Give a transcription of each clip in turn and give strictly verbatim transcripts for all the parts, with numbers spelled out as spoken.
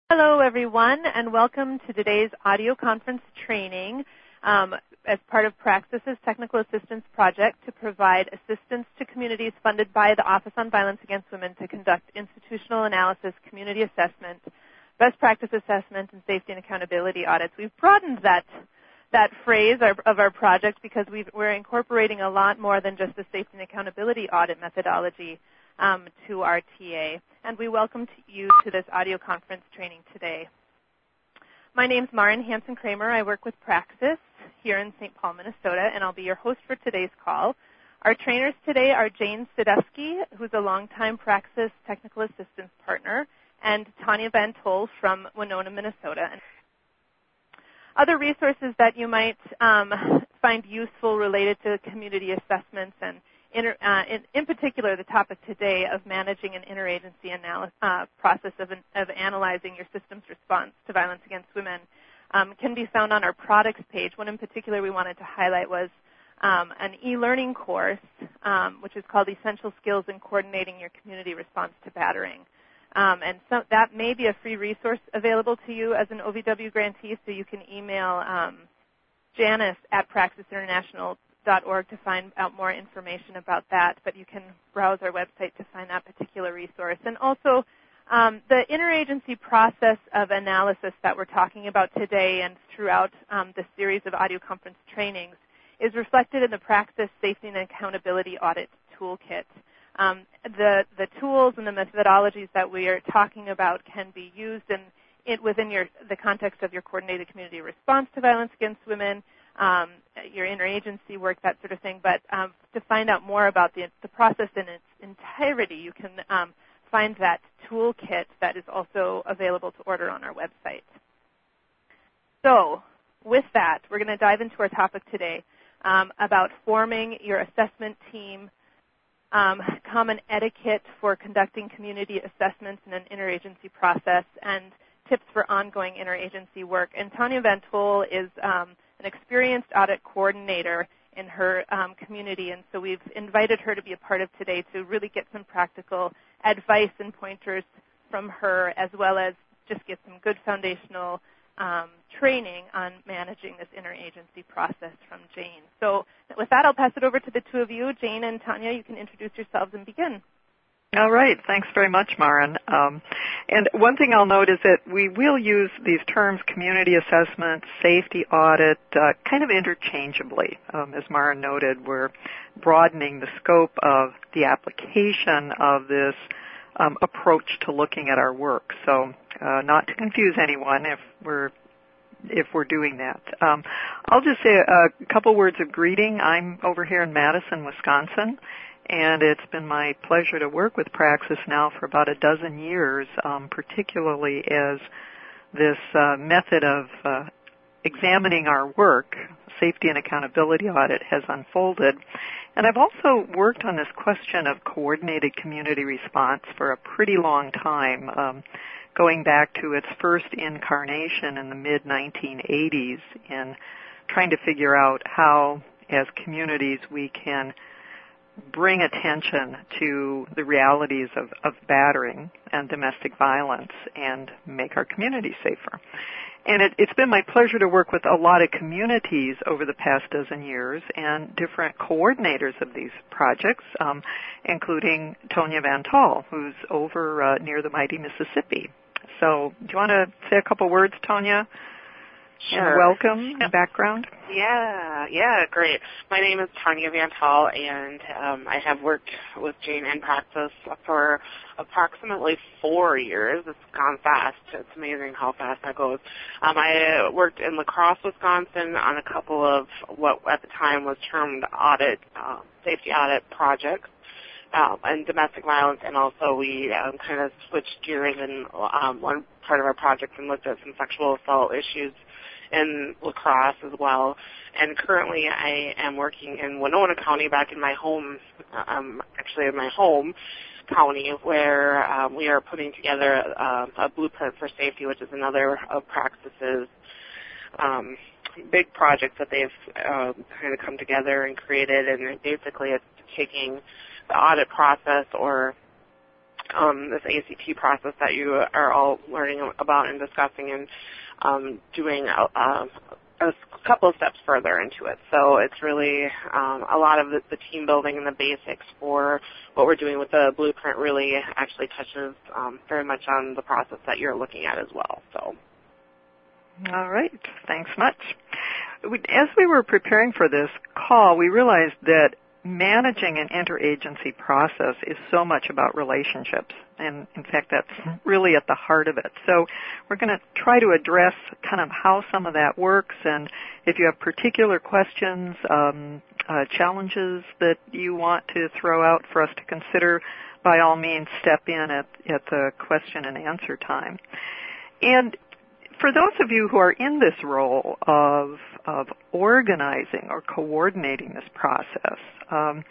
Hello, everyone, and welcome to today's audio conference training um, as part of Praxis's Technical Assistance Project to provide assistance to communities funded by the Office on Violence Against Women to conduct institutional analysis, community assessment, best practice assessment, and safety and accountability audits. We've broadened that that phrase of our project because we've, we're incorporating a lot more than just the safety and accountability audit methodology Um, to our T A, and we welcome you to this audio conference training today. My name is Maren Hansen-Kramer. I work with Praxis here in Saint Paul, Minnesota, and I'll be your host for today's call. Our trainers today are Jane Sadowski, who's a longtime Praxis Technical Assistance Partner, and Tanya Van Tol from Winona, Minnesota. Other resources that you might um, find useful related to community assessments and Inter, uh, in, in particular, the topic today of managing an interagency analysis, uh, process of, an, of analyzing your system's response to violence against women um, can be found on our products page. One in particular we wanted to highlight was um, an e-learning course, um, which is called Essential Skills in Coordinating Your Community Response to Battering. Um, and so that may be a free resource available to you as an O V W grantee, so you can email um, Janice at praxis international dot org to find out more information about that, but you can browse our website to find that particular resource. And also, um, the interagency process of analysis that we're talking about today and throughout um, this series of audio conference trainings is reflected in the Praxis Safety and Accountability Audit Toolkit. Um, the, the tools and the methodologies that we are talking about can be used in, it within your, the context of your coordinated community response to violence against women, Um, your interagency work, that sort of thing. But um, to find out more about the, the process in its entirety, you can um, find that toolkit that is also available to order on our website. So with that, we're going to dive into our topic today um, about forming your assessment team, um, common etiquette for conducting community assessments in an interagency process, and tips for ongoing interagency work. And Tanya Van Tol is um, an experienced audit coordinator in her um, community, and so we've invited her to be a part of today to really get some practical advice and pointers from her, as well as just get some good foundational um, training on managing this interagency process from Jane. So with that, I'll pass it over to the two of you. Jane and Tanya, you can introduce yourselves and begin. All right. Thanks very much, Maren. Um, and one thing I'll note is that we will use these terms, community assessment, safety audit, uh, kind of interchangeably. Um, as Maren noted, we're broadening the scope of the application of this um, approach to looking at our work. So uh, not to confuse anyone if we're if we're doing that. Um, I'll just say a couple words of greeting. I'm over here in Madison, Wisconsin, and it's been my pleasure to work with Praxis now for about a dozen years, um, particularly as this uh, method of uh, examining our work, safety and accountability audit, has unfolded. And I've also worked on this question of coordinated community response for a pretty long time, um, going back to its first incarnation in the mid nineteen eighties in trying to figure out how, as communities, we can bring attention to the realities of, of battering and domestic violence and make our communities safer. And it, it's been my pleasure to work with a lot of communities over the past dozen years and different coordinators of these projects, um, including Tanya Van Tol, who's over uh, near the mighty Mississippi. So do you want to say a couple words, Tanya? Sure. And welcome and background. Yeah, yeah, great. My name is Tanya Van Tol, and um, I have worked with Jane and Praxis for approximately four years. It's gone fast. It's amazing how fast that goes. Um, I worked in La Crosse, Wisconsin on a couple of what at the time was termed audit, uh, safety audit projects. Um, and domestic violence, and also we um, kind of switched gears in um, one part of our project and looked at some sexual assault issues in La Crosse as well. And currently I am working in Winona County, back in my home, um, actually in my home county, where um, we are putting together uh, a blueprint for safety, which is another of Praxis's um, big projects that they've uh, kind of come together and created. And basically it's taking the audit process or um, this A C T process that you are all learning about and discussing and um, doing a, a, a couple of steps further into it. So it's really um, a lot of the, the team building and the basics for what we're doing with the blueprint really actually touches um, very much on the process that you're looking at as well. So. All right. Thanks much. As we were preparing for this call, we realized that managing an interagency process is so much about relationships, and in fact that's really at the heart of it. So we're going to try to address kind of how some of that works, and if you have particular questions, um, uh, challenges that you want to throw out for us to consider, by all means step in at, at the question and answer time. And for those of you who are in this role of, of organizing or coordinating this process, um,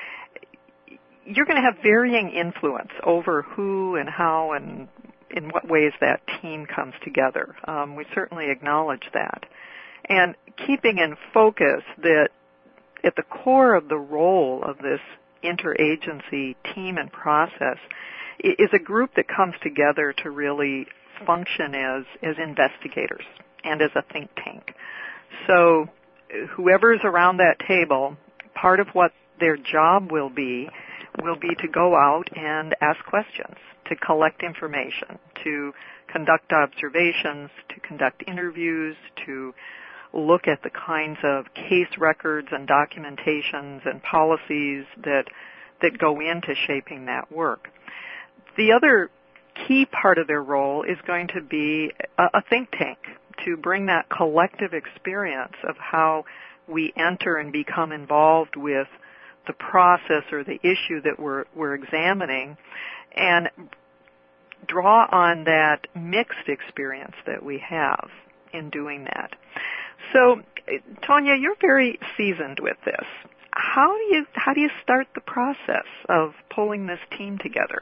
you're going to have varying influence over who and how and in what ways that team comes together. Um, we certainly acknowledge that. And keeping in focus that at the core of the role of this interagency team and process is a group that comes together to really function as, as investigators and as a think tank. So whoever's around that table, part of what their job will be will be to go out and ask questions, to collect information, to conduct observations, to conduct interviews, to look at the kinds of case records and documentations and policies that that go into shaping that work. The other key part of their role is going to be a, a think tank, to bring that collective experience of how we enter and become involved with the process or the issue that we're, we're examining, and draw on that mixed experience that we have in doing that. So, Tanya, you're very seasoned with this. How do you how do you start the process of pulling this team together?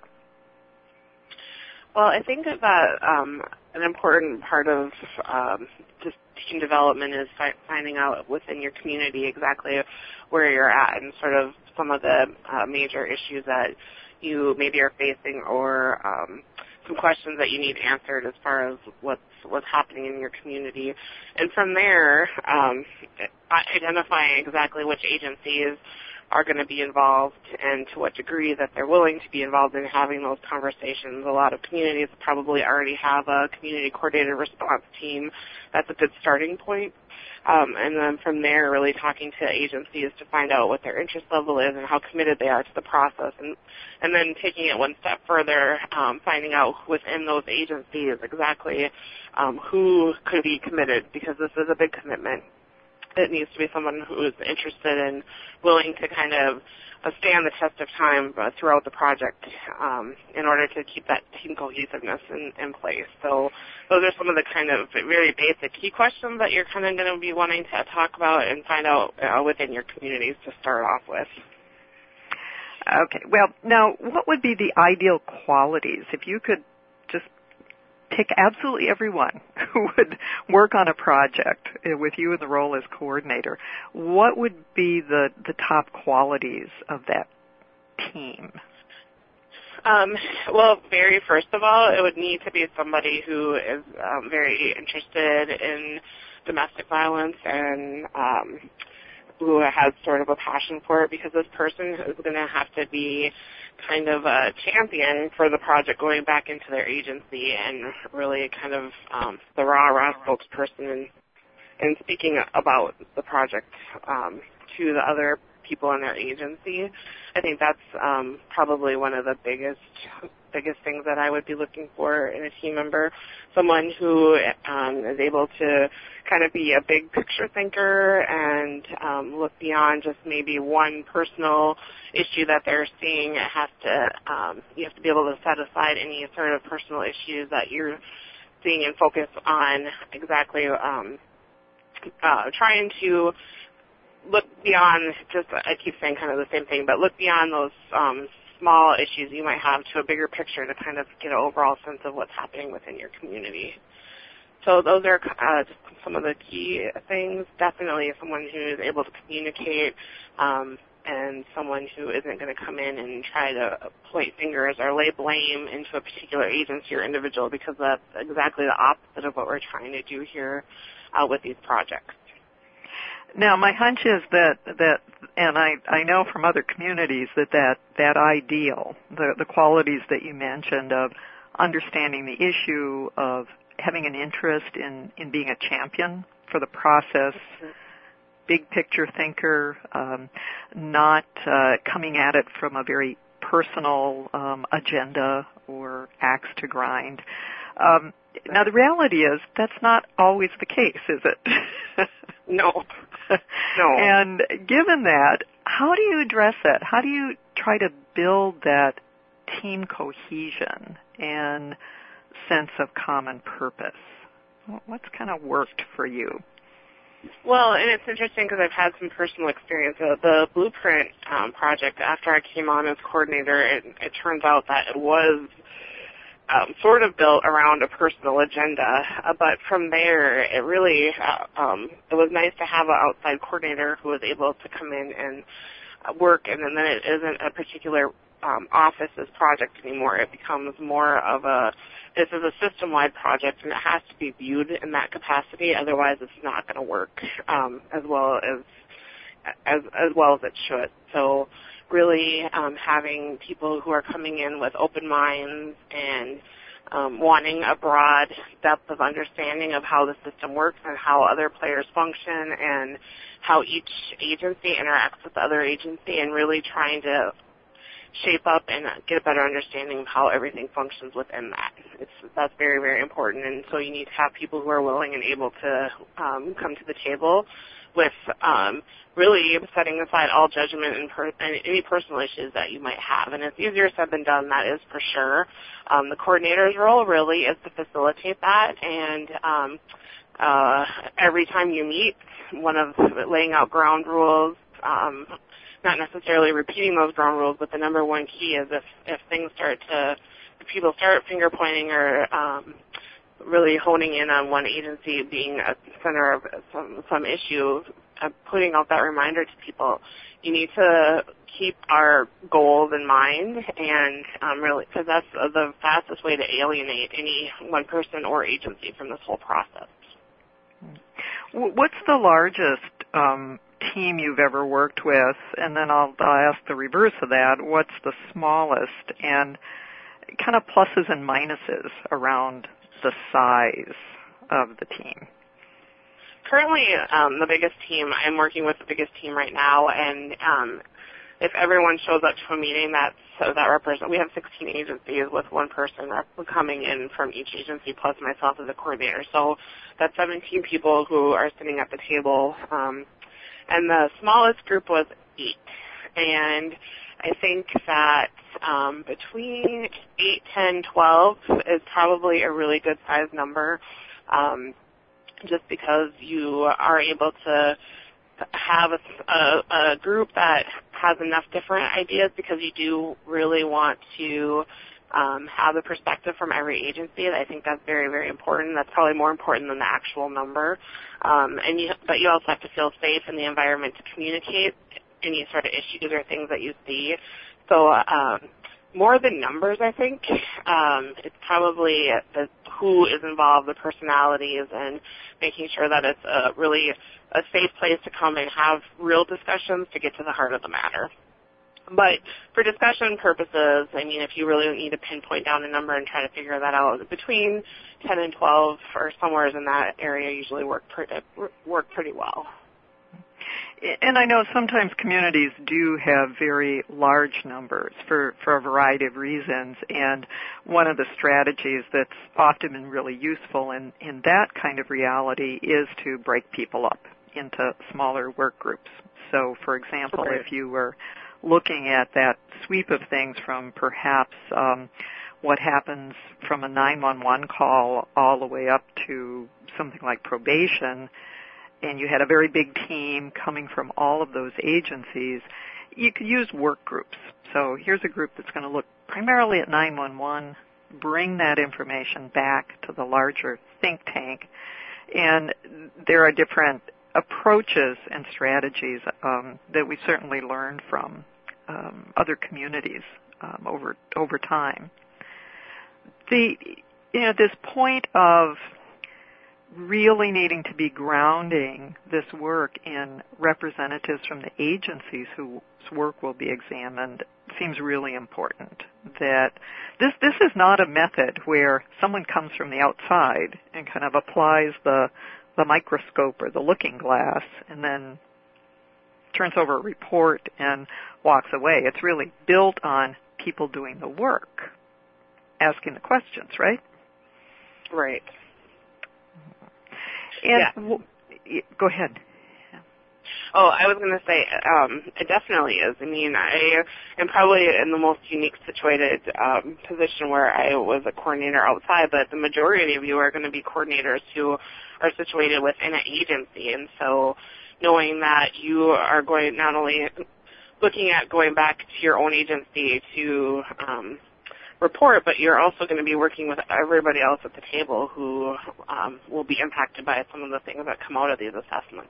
Well, I think that um, an important part of um, just team development is fi- finding out within your community exactly where you're at and sort of some of the uh, major issues that you maybe are facing, or um, some questions that you need answered as far as what's what's happening in your community. And from there, um, identifying exactly which agencies are going to be involved and to what degree that they're willing to be involved in having those conversations. A lot of communities probably already have a community coordinated response team. That's a good starting point. Um, and then from there, really talking to agencies to find out what their interest level is and how committed they are to the process. And, and then taking it one step further, um, finding out within those agencies exactly um, who could be committed, because this is a big commitment. It needs to be someone who is interested and willing to kind of uh, stand the test of time uh, throughout the project um, in order to keep that team cohesiveness in, in place. So those are some of the kind of very basic key questions that you're kind of going to be wanting to talk about and find out uh, within your communities to start off with. Okay. Well, now, what would be the ideal qualities if you could just pick absolutely everyone who would work on a project with you in the role as coordinator? What would be the, the top qualities of that team? Um, well, very first of all, it would need to be somebody who is um, very interested in domestic violence and um, who has sort of a passion for it, because this person is going to have to be kind of a champion for the project going back into their agency and really kind of um, the rah-rah spokesperson and, and speaking about the project um, to the other people in their agency. I think that's um, probably one of the biggest biggest things that I would be looking for in a team member, someone who um, is able to kind of be a big picture thinker and um, look beyond just maybe one personal issue that they're seeing. It has to, um, you have to be able to set aside any sort of personal issues that you're seeing and focus on exactly um, uh, trying to look beyond just, I keep saying kind of the same thing, but look beyond those um, small issues you might have to a bigger picture to kind of get an overall sense of what's happening within your community. So those are uh, just some of the key things. Definitely someone who is able to communicate, um, and someone who isn't going to come in and try to point fingers or lay blame into a particular agency or individual, because that's exactly the opposite of what we're trying to do here uh, with these projects. Now, my hunch is that, that and I, I know from other communities that that, that ideal, the, the qualities that you mentioned of understanding the issue, of having an interest in, in being a champion for the process, mm-hmm. big picture thinker, um, not uh, coming at it from a very personal um, agenda or axe to grind. Um, now, the reality is that's not always the case, is it? No. No. And given that, how do you address that? How do you try to build that team cohesion and sense of common purpose? What's kind of worked for you? Well, and it's interesting because I've had some personal experience. Uh, the Blueprint um, project, after I came on as coordinator, it, it turns out that it was Um, sort of built around a personal agenda, uh, but from there, it really, uh, um, it was nice to have an outside coordinator who was able to come in and uh, work, and then it isn't a particular um, office's project anymore. It becomes more of a, this is a system-wide project, and it has to be viewed in that capacity, otherwise it's not going to work um, as well as, as as well as it should. So really um, having people who are coming in with open minds and um, wanting a broad depth of understanding of how the system works and how other players function and how each agency interacts with the other agency, and really trying to shape up and get a better understanding of how everything functions within that. It's, that's very, very important, and so you need to have people who are willing and able to um, come to the table with um, really setting aside all judgment and, per- and any personal issues that you might have. And it's easier said than done, that is for sure. Um, the coordinator's role really is to facilitate that, and um, uh, every time you meet, one of laying out ground rules, um, not necessarily repeating those ground rules, but the number one key is if, if things start to, if people start finger pointing or um, really honing in on one agency being a center of some, some issue, uh, putting out that reminder to people, you need to keep our goals in mind, and um, really, because that's uh, the fastest way to alienate any one person or agency from this whole process. What's the largest um, team you've ever worked with? And then I'll, I'll ask the reverse of that. What's the smallest? And kind of pluses and minuses around the size of the team. Currently, um, the biggest team, I'm working with the biggest team right now, and um, if everyone shows up to a meeting, that's, so that represents, we have sixteen agencies with one person coming in from each agency plus myself as a coordinator. So that's seventeen people who are sitting at the table, um, and the smallest group was eight. And I think that um, between eight, ten, twelve is probably a really good size number, um, just because you are able to have a, a, a group that has enough different ideas, because you do really want to um, have the perspective from every agency. I think that's very, very important. That's probably more important than the actual number. Um, and you, but you also have to feel safe in the environment to communicate any sort of issues or things that you see. So um, more than numbers, I think, um, it's probably the who is involved, the personalities, and making sure that it's a really a safe place to come and have real discussions to get to the heart of the matter. But for discussion purposes, I mean, if you really need to pinpoint down a number and try to figure that out, between ten and twelve or somewhere in that area usually work pretty, work pretty well. And I know sometimes communities do have very large numbers for, for a variety of reasons, and one of the strategies that's often been really useful in, in that kind of reality is to break people up into smaller work groups. So, for example, Right. if you were looking at that sweep of things from perhaps um, what happens from a nine one one call all the way up to something like probation, and you had a very big team coming from all of those agencies, you could use work groups. So here's a group that's going to look primarily at nine one one, bring that information back to the larger think tank, and there are different approaches and strategies um, that we certainly learned from um, other communities um, over over time. The you know this point of really needing to be grounding this work in representatives from the agencies whose work will be examined seems really important. That this this is not a method where someone comes from the outside and kind of applies the the microscope or the looking glass and then turns over a report and walks away. It's really built on people doing the work, asking the questions, right? Right. And yeah. w- go ahead. Oh, I was going to say, um, it definitely is. I mean, I am probably in the most unique situated um, position where I was a coordinator outside, but the majority of you are going to be coordinators who are situated within an agency. And so knowing that you are going not only looking at going back to your own agency to um, report, but you're also going to be working with everybody else at the table who um, will be impacted by some of the things that come out of these assessments.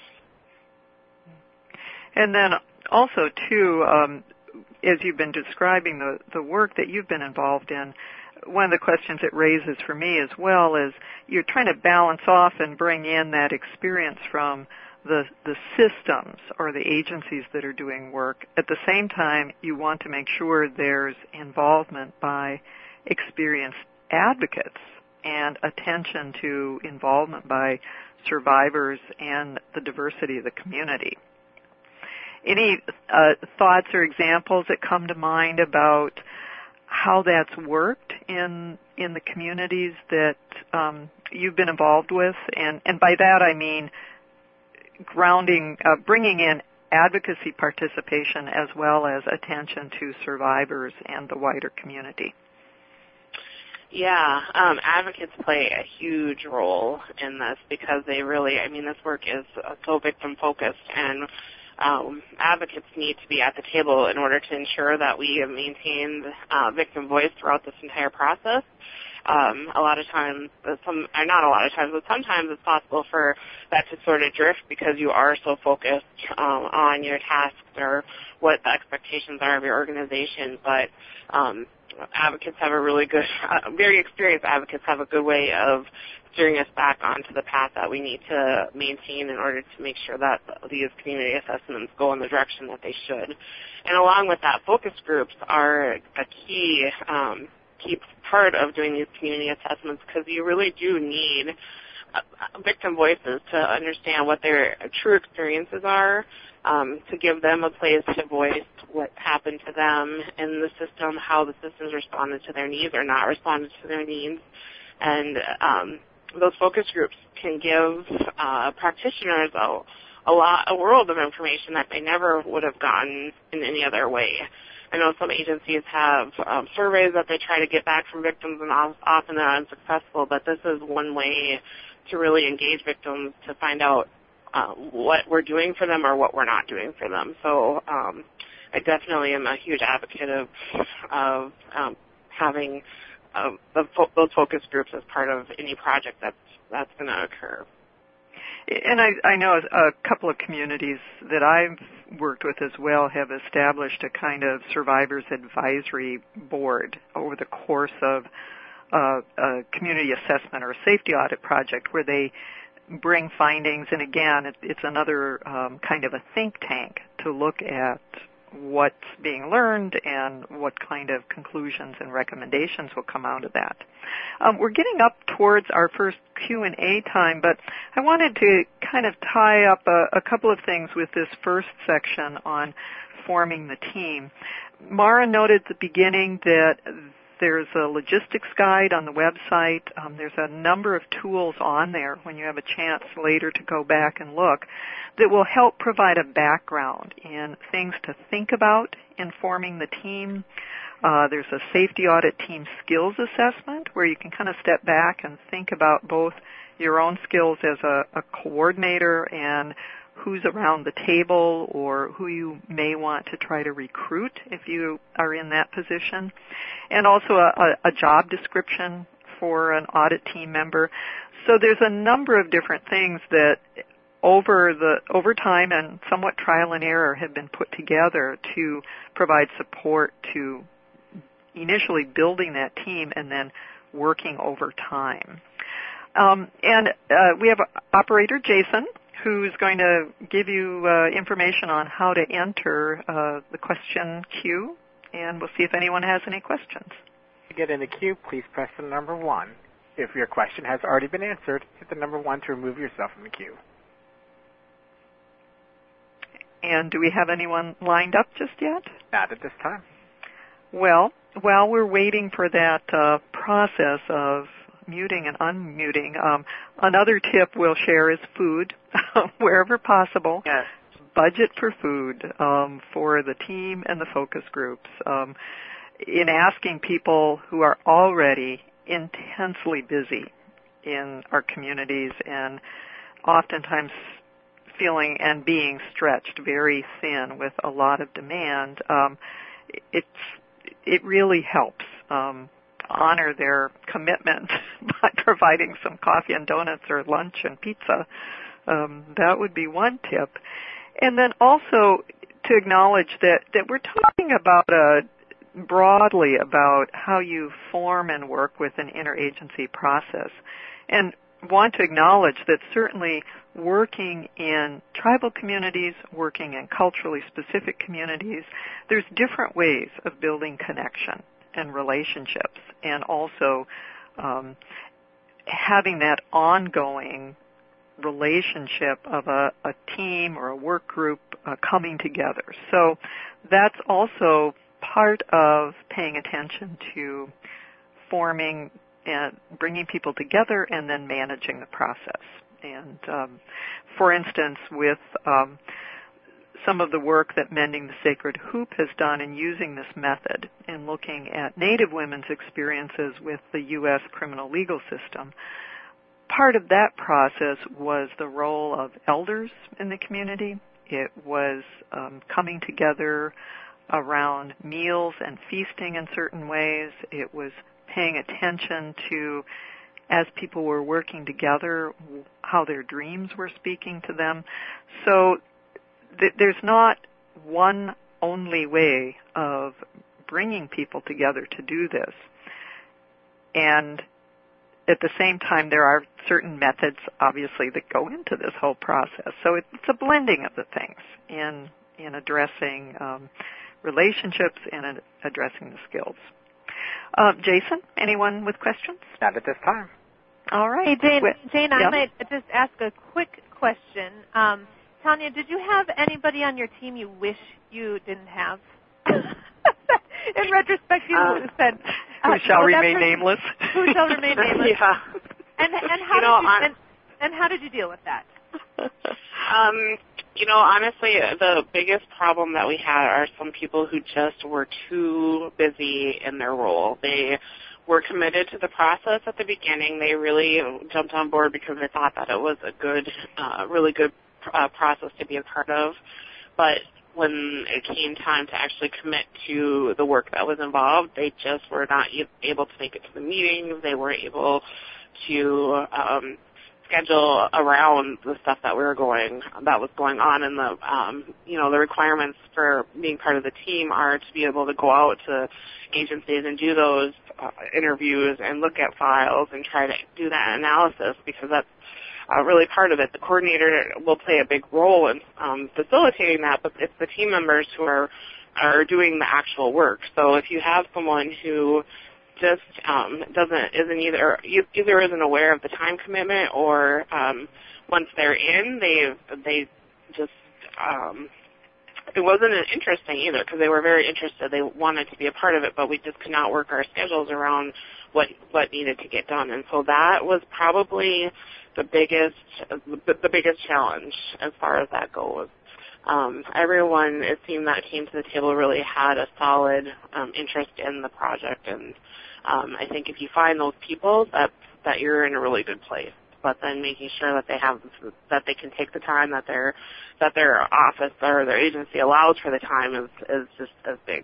And then also, too, um, as you've been describing the, the work that you've been involved in, one of the questions it raises for me as well is you're trying to balance off and bring in that experience from the the systems or the agencies that are doing work. At the same time, you want to make sure there's involvement by experienced advocates and attention to involvement by survivors and the diversity of the community. Any uh, thoughts or examples that come to mind about how that's worked in in the communities that um, you've been involved with? And, and by that I mean grounding, uh, bringing in advocacy participation as well as attention to survivors and the wider community. Yeah, um, advocates play a huge role in this because they really, I mean, this work is uh, so victim-focused, and um, advocates need to be at the table in order to ensure that we maintain uh, victim voice throughout this entire process. Um, a lot of times, some, or not a lot of times, but sometimes it's possible for that to sort of drift because you are so focused um, on your tasks or what the expectations are of your organization. But um, advocates have a really good, uh, very experienced advocates have a good way of steering us back onto the path that we need to maintain in order to make sure that these community assessments go in the direction that they should. And along with that, focus groups are a key um, key part of doing these community assessments because you really do need uh, victim voices to understand what their true experiences are, um, to give them a place to voice what happened to them in the system, how the systems responded to their needs or not responded to their needs. And um, those focus groups can give uh, practitioners a, a lot, a world of information that they never would have gotten in any other way. I know some agencies have um, surveys that they try to get back from victims, and often they're unsuccessful, but this is one way to really engage victims to find out uh, what we're doing for them or what we're not doing for them. So um, I definitely am a huge advocate of, of um, having uh, the fo- those focus groups as part of any project that's, that's going to occur. And I, I know a couple of communities that I've worked with as well have established a kind of survivors advisory board over the course of uh, a community assessment or a safety audit project where they bring findings. And again, it, it's another um, kind of a think tank to look at what's being learned and what kind of conclusions and recommendations will come out of that. Um, we're getting up towards our first Q and A time, but I wanted to kind of tie up a, a couple of things with this first section on forming the team. Mara noted at the beginning that there's a logistics guide on the website. Um, there's a number of tools on there when you have a chance later to go back and look that will help provide a background in things to think about in forming the team. Uh, there's a safety audit team skills assessment where you can kind of step back and think about both your own skills as a, a coordinator and who's around the table or who you may want to try to recruit if you are in that position, and also a, a job description for an audit team member. So there's a number of different things that over the over time and somewhat trial and error have been put together to provide support to initially building that team and then working over time. Um, and uh, we have operator Jason, who's going to give you uh, information on how to enter uh, the question queue, and we'll see if anyone has any questions. To get in the queue, please press the number one. If your question has already been answered, hit the number one to remove yourself from the queue. And do we have anyone lined up just yet? Not at this time. Well, while we're waiting for that uh, process of muting and unmuting, um, another tip we'll share is food, wherever possible. Yes. Budget for food um, for the team and the focus groups. Um, in asking people who are already intensely busy in our communities and oftentimes feeling and being stretched very thin with a lot of demand, um, it's it really helps um, honor their commitment by providing some coffee and donuts or lunch and pizza. Um, that would be one tip. And then also to acknowledge that, that we're talking about a broadly about how you form and work with an interagency process, and want to acknowledge that certainly working in tribal communities, working in culturally specific communities, there's different ways of building connection and relationships, and also um, having that ongoing relationship of a, a team or a work group uh, coming together. So that's also part of paying attention to forming and bringing people together and then managing the process. And um, for instance, with um, some of the work that Mending the Sacred Hoop has done in using this method and looking at Native women's experiences with the U S criminal legal system, part of that process was the role of elders in the community. It was um, coming together around meals and feasting in certain ways. It was paying attention to, as people were working together, how their dreams were speaking to them. So th- there's not one only way of bringing people together to do this. And at the same time, there are certain methods, obviously, that go into this whole process. So it's a blending of the things in in addressing um, relationships and in addressing the skills. Uh, Jason, anyone with questions? Not at this time. All right. Hey, Jane, Jane yeah. I might just ask a quick question. Um, Tanya, did you have anybody on your team you wish you didn't have? In retrospect, you um, said... Who uh, shall oh, remain person, nameless. Who shall remain nameless. Yeah. And, and, how you know, did you, and, and how did you deal with that? Um, you know, honestly, the biggest problem that we had are some people who just were too busy in their role. They were committed to the process at the beginning. They really jumped on board because they thought that it was a good, uh, really good uh, process to be a part of. But when it came time to actually commit to the work that was involved, they just were not able to make it to the meetings. They weren't able to um, schedule around the stuff that we were going that was going on. And the um, you know the requirements for being part of the team are to be able to go out to agencies and do those uh, interviews and look at files and try to do that analysis, because that's Uh, really part of it. The coordinator will play a big role in um, facilitating that, but it's the team members who are are doing the actual work. So if you have someone who just um, doesn't isn't either either isn't aware of the time commitment, or um, once they're in, they they just um, it wasn't interesting either, because they were very interested. They wanted to be a part of it, but we just could not work our schedules around what what needed to get done. And so that was probably the biggest the, the biggest challenge as far as that goes. Um, everyone, it seemed, that came to the table really had a solid um, interest in the project, and um, I think if you find those people, that that you're in a really good place. But then making sure that they have that they can take the time, that their that their office or their agency allows for the time is is just as big.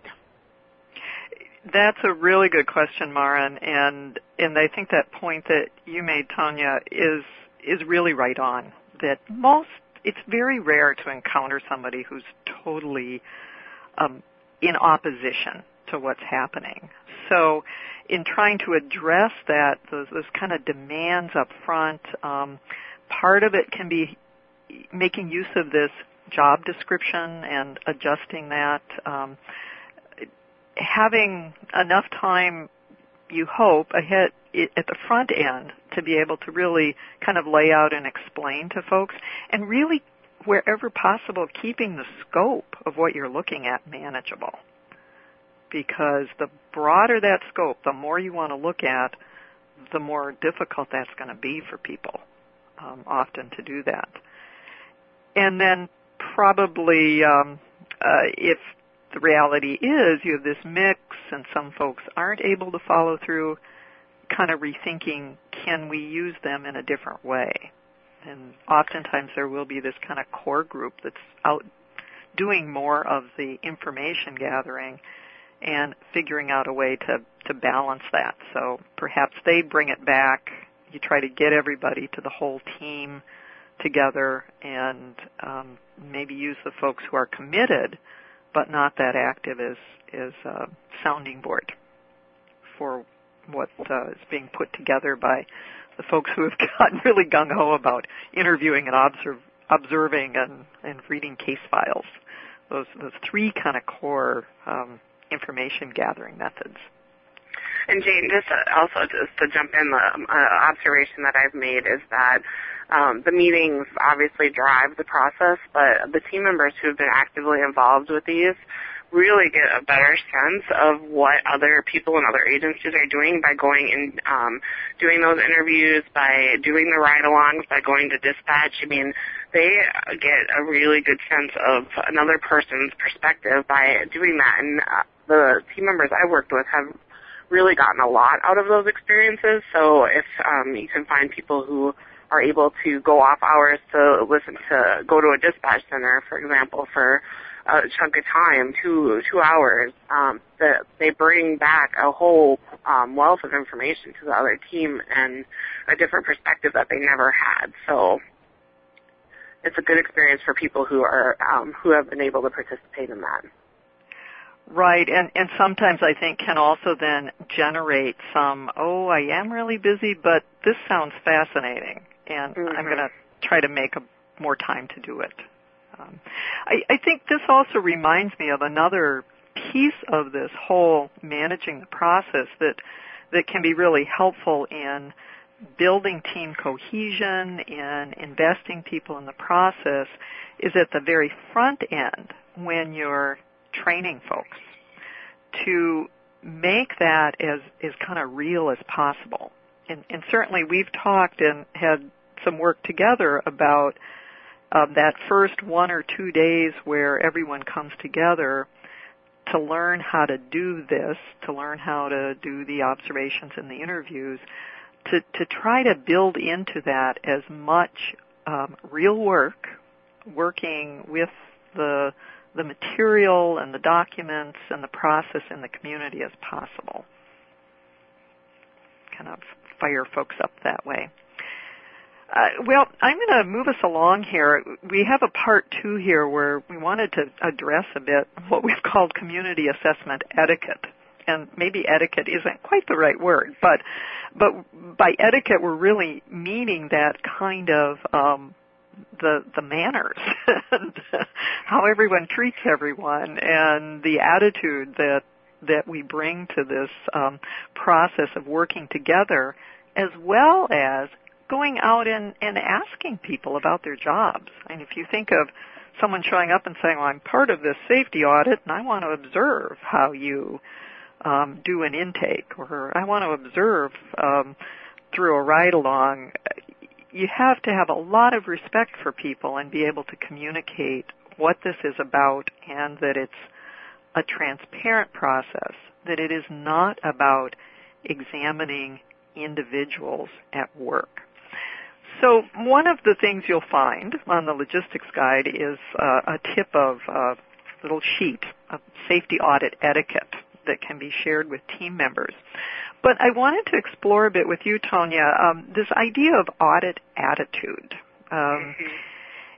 That's a really good question, Maren, and and I think that point that you made, Tanya, is is really right on. That most it's very rare to encounter somebody who's totally um, in opposition to what's happening. So in trying to address that, those, those kind of demands up front, um, part of it can be making use of this job description and adjusting that, um, having enough time, you hope, ahead at the front end to be able to really kind of lay out and explain to folks, and really, wherever possible, keeping the scope of what you're looking at manageable. Because the broader that scope, the more you want to look at, the more difficult that's going to be for people, um, often to do that. And then probably um, uh, if the reality is you have this mix and some folks aren't able to follow through, kind of rethinking, can we use them in a different way? And oftentimes there will be this kind of core group that's out doing more of the information gathering and figuring out a way to, to balance that. So perhaps they bring it back, you try to get everybody to the whole team together, and um, maybe use the folks who are committed but not that active as, as a sounding board for what uh, is being put together by the folks who have gotten really gung-ho about interviewing and observe, observing and, and reading case files. Those, those three kind of core um, information gathering methods. And Jane, just uh, also just to jump in, the uh, observation that I've made is that um, the meetings obviously drive the process, but the team members who have been actively involved with these really get a better sense of what other people and other agencies are doing by going and um, doing those interviews, by doing the ride-alongs, by going to dispatch. I mean, they get a really good sense of another person's perspective by doing that. And uh, the team members I've worked with have really gotten a lot out of those experiences. So if um, you can find people who are able to go off hours to listen to, go to a dispatch center, for example, for a chunk of time, two two hours, um, that they bring back a whole um, wealth of information to the other team and a different perspective that they never had. So it's a good experience for people who are um, who have been able to participate in that. Right, and, and sometimes I think can also then generate some, oh, I am really busy, but this sounds fascinating, and mm-hmm. I'm going to try to make a, more time to do it. Um, I, I think this also reminds me of another piece of this whole managing the process that that can be really helpful in building team cohesion and investing people in the process is at the very front end when you're training folks to make that as, as kind of real as possible. And, and certainly we've talked and had some work together about um, that first one or two days where everyone comes together to learn how to do this, to learn how to do the observations and the interviews, to, to try to build into that as much um, real work, working with the the material and the documents and the process in the community as possible. Kind of fire folks up that way. Uh, well, I'm going to move us along here. We have a part two here where we wanted to address a bit what we've called community assessment etiquette. And maybe etiquette isn't quite the right word, but but by etiquette we're really meaning that kind of um, the the manners and how everyone treats everyone and the attitude that that we bring to this um, process of working together, as well as going out and, and asking people about their jobs. And if you think of someone showing up and saying, well, I'm part of this safety audit and I want to observe how you um, do an intake, or I want to observe um, through a ride-along, you have to have a lot of respect for people and be able to communicate what this is about and that it's a transparent process, that it is not about examining individuals at work. So one of the things you'll find on the logistics guide is uh, a tip of a little sheet of safety audit etiquette that can be shared with team members. But I wanted to explore a bit with you, Tonya, um, this idea of audit attitude. Um, mm-hmm.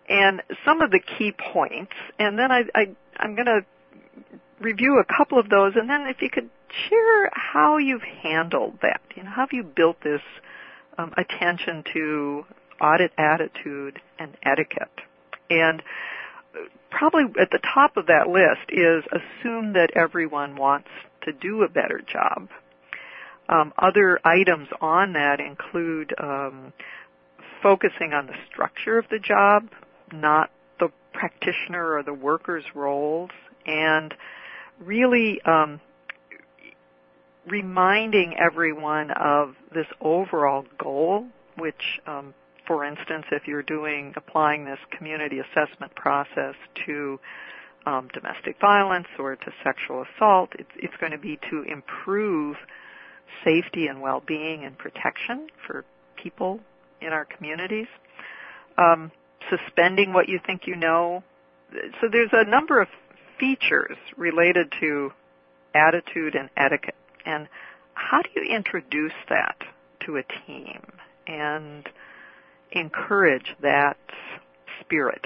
and some of the key points, and then I, I, I'm going to review a couple of those, and then if you could share how you've handled that. You know, how have you built this um, attention to audit attitude and etiquette? And probably at the top of that list is assume that everyone wants to do a better job. Um, other items on that include um, focusing on the structure of the job, not the practitioner or the worker's roles, and really um, reminding everyone of this overall goal, which, um, for instance, if you're doing applying this community assessment process to um, domestic violence or to sexual assault, it's, it's going to be to improve safety and well-being and protection for people in our communities. Um, suspending what you think you know. So there's a number of features related to attitude and etiquette. And how do you introduce that to a team and encourage that spirit?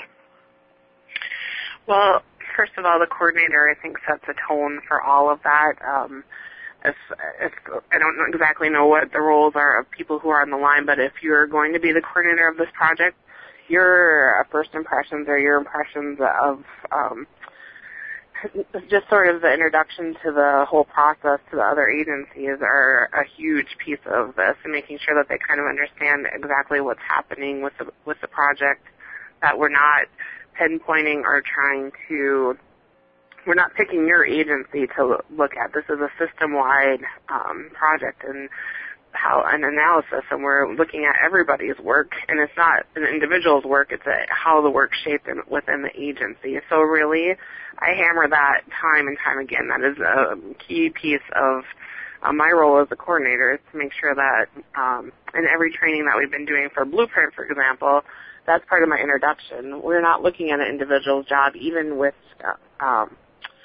Well, first of all, the coordinator, I think, sets a tone for all of that. Um, if, if I don't know exactly know what the roles are of people who are on the line, but if you're going to be the coordinator of this project, your first impressions or your impressions of um, just sort of the introduction to the whole process to the other agencies are a huge piece of this, and making sure that they kind of understand exactly what's happening with the with the project, that we're not pinpointing or trying to, we're not picking your agency to look at. This is a system-wide um, project and how an analysis, and we're looking at everybody's work, and it's not an individual's work, it's a, how the work's shaped in, within the agency. So really, I hammer that time and time again. That is a key piece of uh, my role as a coordinator, is to make sure that um, in every training that we've been doing for Blueprint, for example, that's part of my introduction. We're not looking at an individual's job, even with uh, um,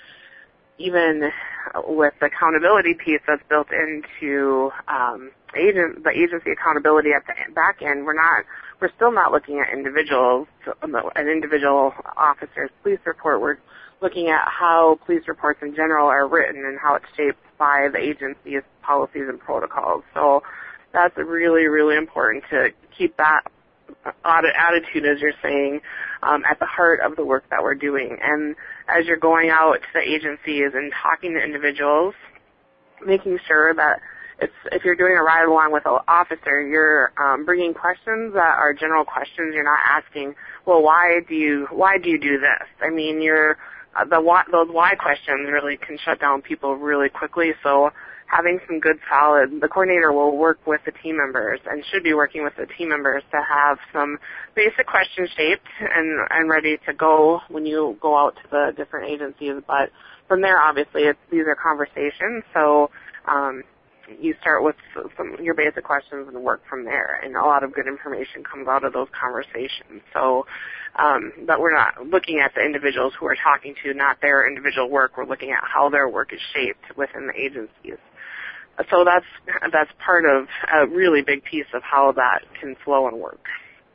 even with the accountability piece that's built into um, agent, the agency accountability at the back end. We're not, we're still not looking at individuals, an individual officer's police report. We're looking at how police reports in general are written and how it's shaped by the agency's policies and protocols. So that's really, really important to keep that audit attitude, as you're saying, um, at the heart of the work that we're doing. And as you're going out to the agencies and talking to individuals, making sure that it's, if you're doing a ride along with an officer, you're um, bringing questions that are general questions. You're not asking, well, why do you why do you do this? I mean, you're uh, the why, those why questions really can shut down people really quickly. So having some good solid, the coordinator will work with the team members and should be working with the team members to have some basic questions shaped and, and ready to go when you go out to the different agencies. But from there, obviously, it's, these are conversations. So um, you start with some your basic questions and work from there. And a lot of good information comes out of those conversations. So um, but we're not looking at the individuals who we're talking to, not their individual work. We're looking at how their work is shaped within the agencies. So that's that's part of a really big piece of how that can flow and work.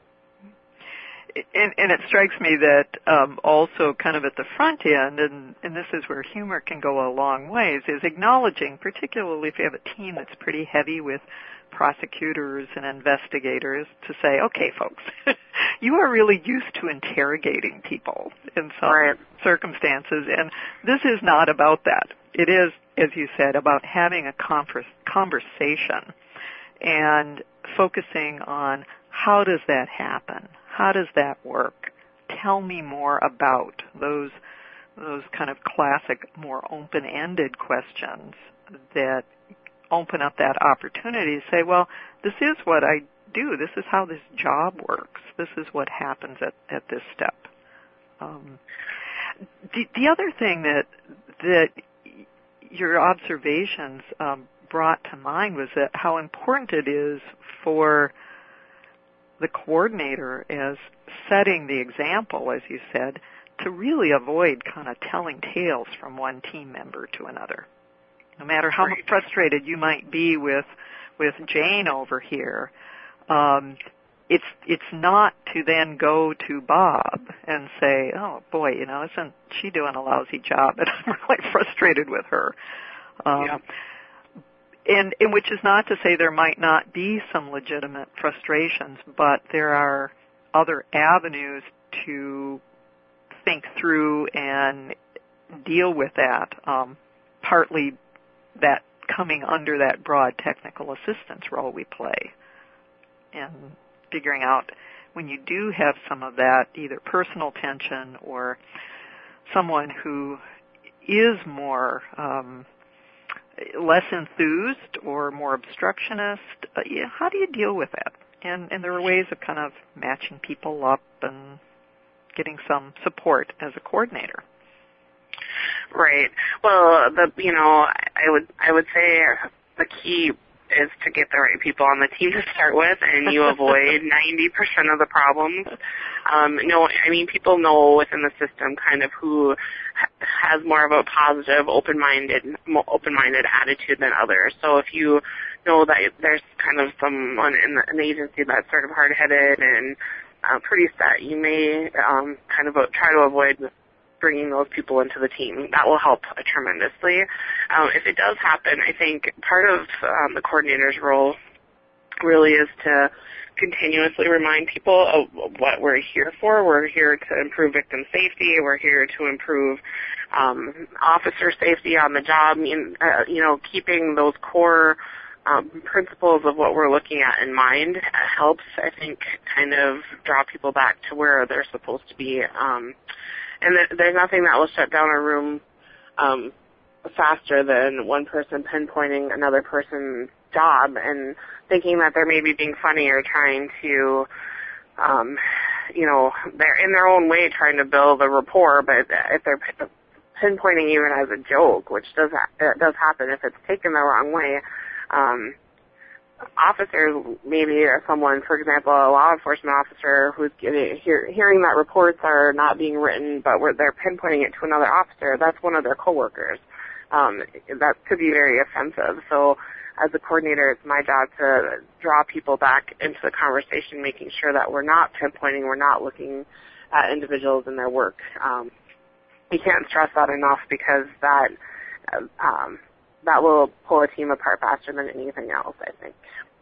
And, and it strikes me that um, also kind of at the front end, and, and this is where humor can go a long ways, is acknowledging, particularly if you have a team that's pretty heavy with prosecutors and investigators, to say, okay, folks, you are really used to interrogating people in some right. circumstances, and this is not about that. It is, as you said, about having a conversation and focusing on how does that happen? How does that work? Tell me more about those those kind of classic, more open-ended questions that open up that opportunity to say, well, this is what I do. This is how this job works. This is what happens at, at this step. Um, the, the other thing that that your observations um, brought to mind was that how important it is for the coordinator, as setting the example, as you said, to really avoid kind of telling tales from one team member to another. No matter how Great. frustrated you might be with with Jane over here, um, it's it's not to then go to Bob and say, oh boy, you know, isn't she doing a lousy job? And I'm really frustrated with her. Um, yeah. And, and which is not to say there might not be some legitimate frustrations, but there are other avenues to think through and deal with that. Um, partly that coming under that broad technical assistance role we play, and figuring out when you do have some of that, either personal tension or someone who is more um, less enthused or more obstructionist, uh, yeah, how do you deal with that? And, and there are ways of kind of matching people up and getting some support as a coordinator. Right. Well, the you know, I would I would say the key is to get the right people on the team to start with, and you avoid ninety percent of the problems. Um, no, I mean, people know within the system kind of who has more of a positive, open-minded, open-minded attitude than others. So if you know that there's kind of someone in the, an agency that's sort of hard-headed and uh, pretty set, you may um, kind of try to avoid bringing those people into the team. That will help uh, tremendously. Um, if it does happen, I think part of um, the coordinator's role really is to continuously remind people of what we're here for. We're here to improve victim safety. We're here to improve um, officer safety on the job. I mean, uh, you know, keeping those core um, principles of what we're looking at in mind helps, I think, kind of draw people back to where they're supposed to be. Um, and th- there's nothing that will shut down a room um, faster than one person pinpointing another person's job and thinking that they're maybe being funny or trying to, um, you know, they're in their own way trying to build a rapport, but if they're pinpointing even as a joke, which does ha- does happen if it's taken the wrong way, um, officers, maybe or someone, for example, a law enforcement officer who's getting, hear, hearing that reports are not being written, but where they're pinpointing it to another officer, that's one of their coworkers. Um, that could be very offensive. So as a coordinator, it's my job to draw people back into the conversation, making sure that we're not pinpointing, we're not looking at individuals and their work. Um, we can't stress that enough because that um, that will pull a team apart faster than anything else, I think.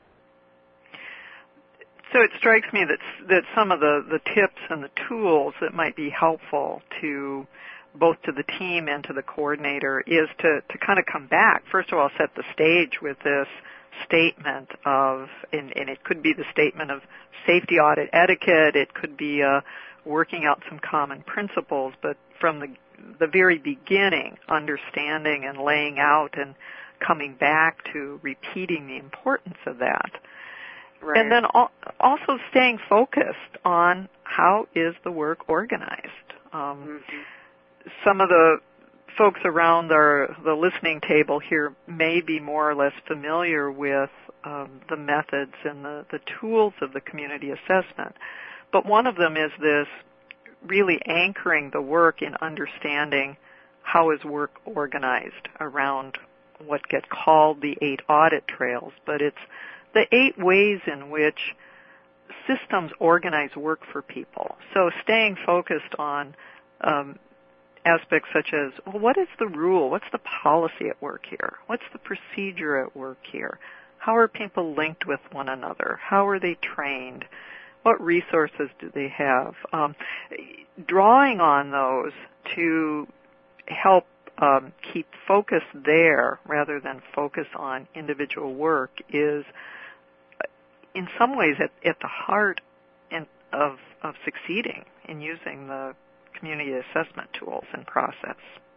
So it strikes me that that some of the, the tips and the tools that might be helpful to both to the team and to the coordinator is to, to kind of come back. First of all, set the stage with this statement of, and, and it could be the statement of safety audit etiquette, it could be uh, working out some common principles, but from the, the very beginning, understanding and laying out and coming back to repeating the importance of that. Right. And then al- also staying focused on how is the work organized. Um, mm-hmm. Some of the folks around our, the listening table here may be more or less familiar with um, the methods and the, the tools of the community assessment. But one of them is this really anchoring the work in understanding how is work organized around what get called the eight audit trails. But it's the eight ways in which systems organize work for people. So staying focused on um, aspects such as, well, what is the rule? What's the policy at work here? What's the procedure at work here? How are people linked with one another? How are they trained? What resources do they have? Um, drawing on those to help um, keep focus there rather than focus on individual work is, in some ways, at, at the heart in, of, of succeeding in using the community assessment tools and process.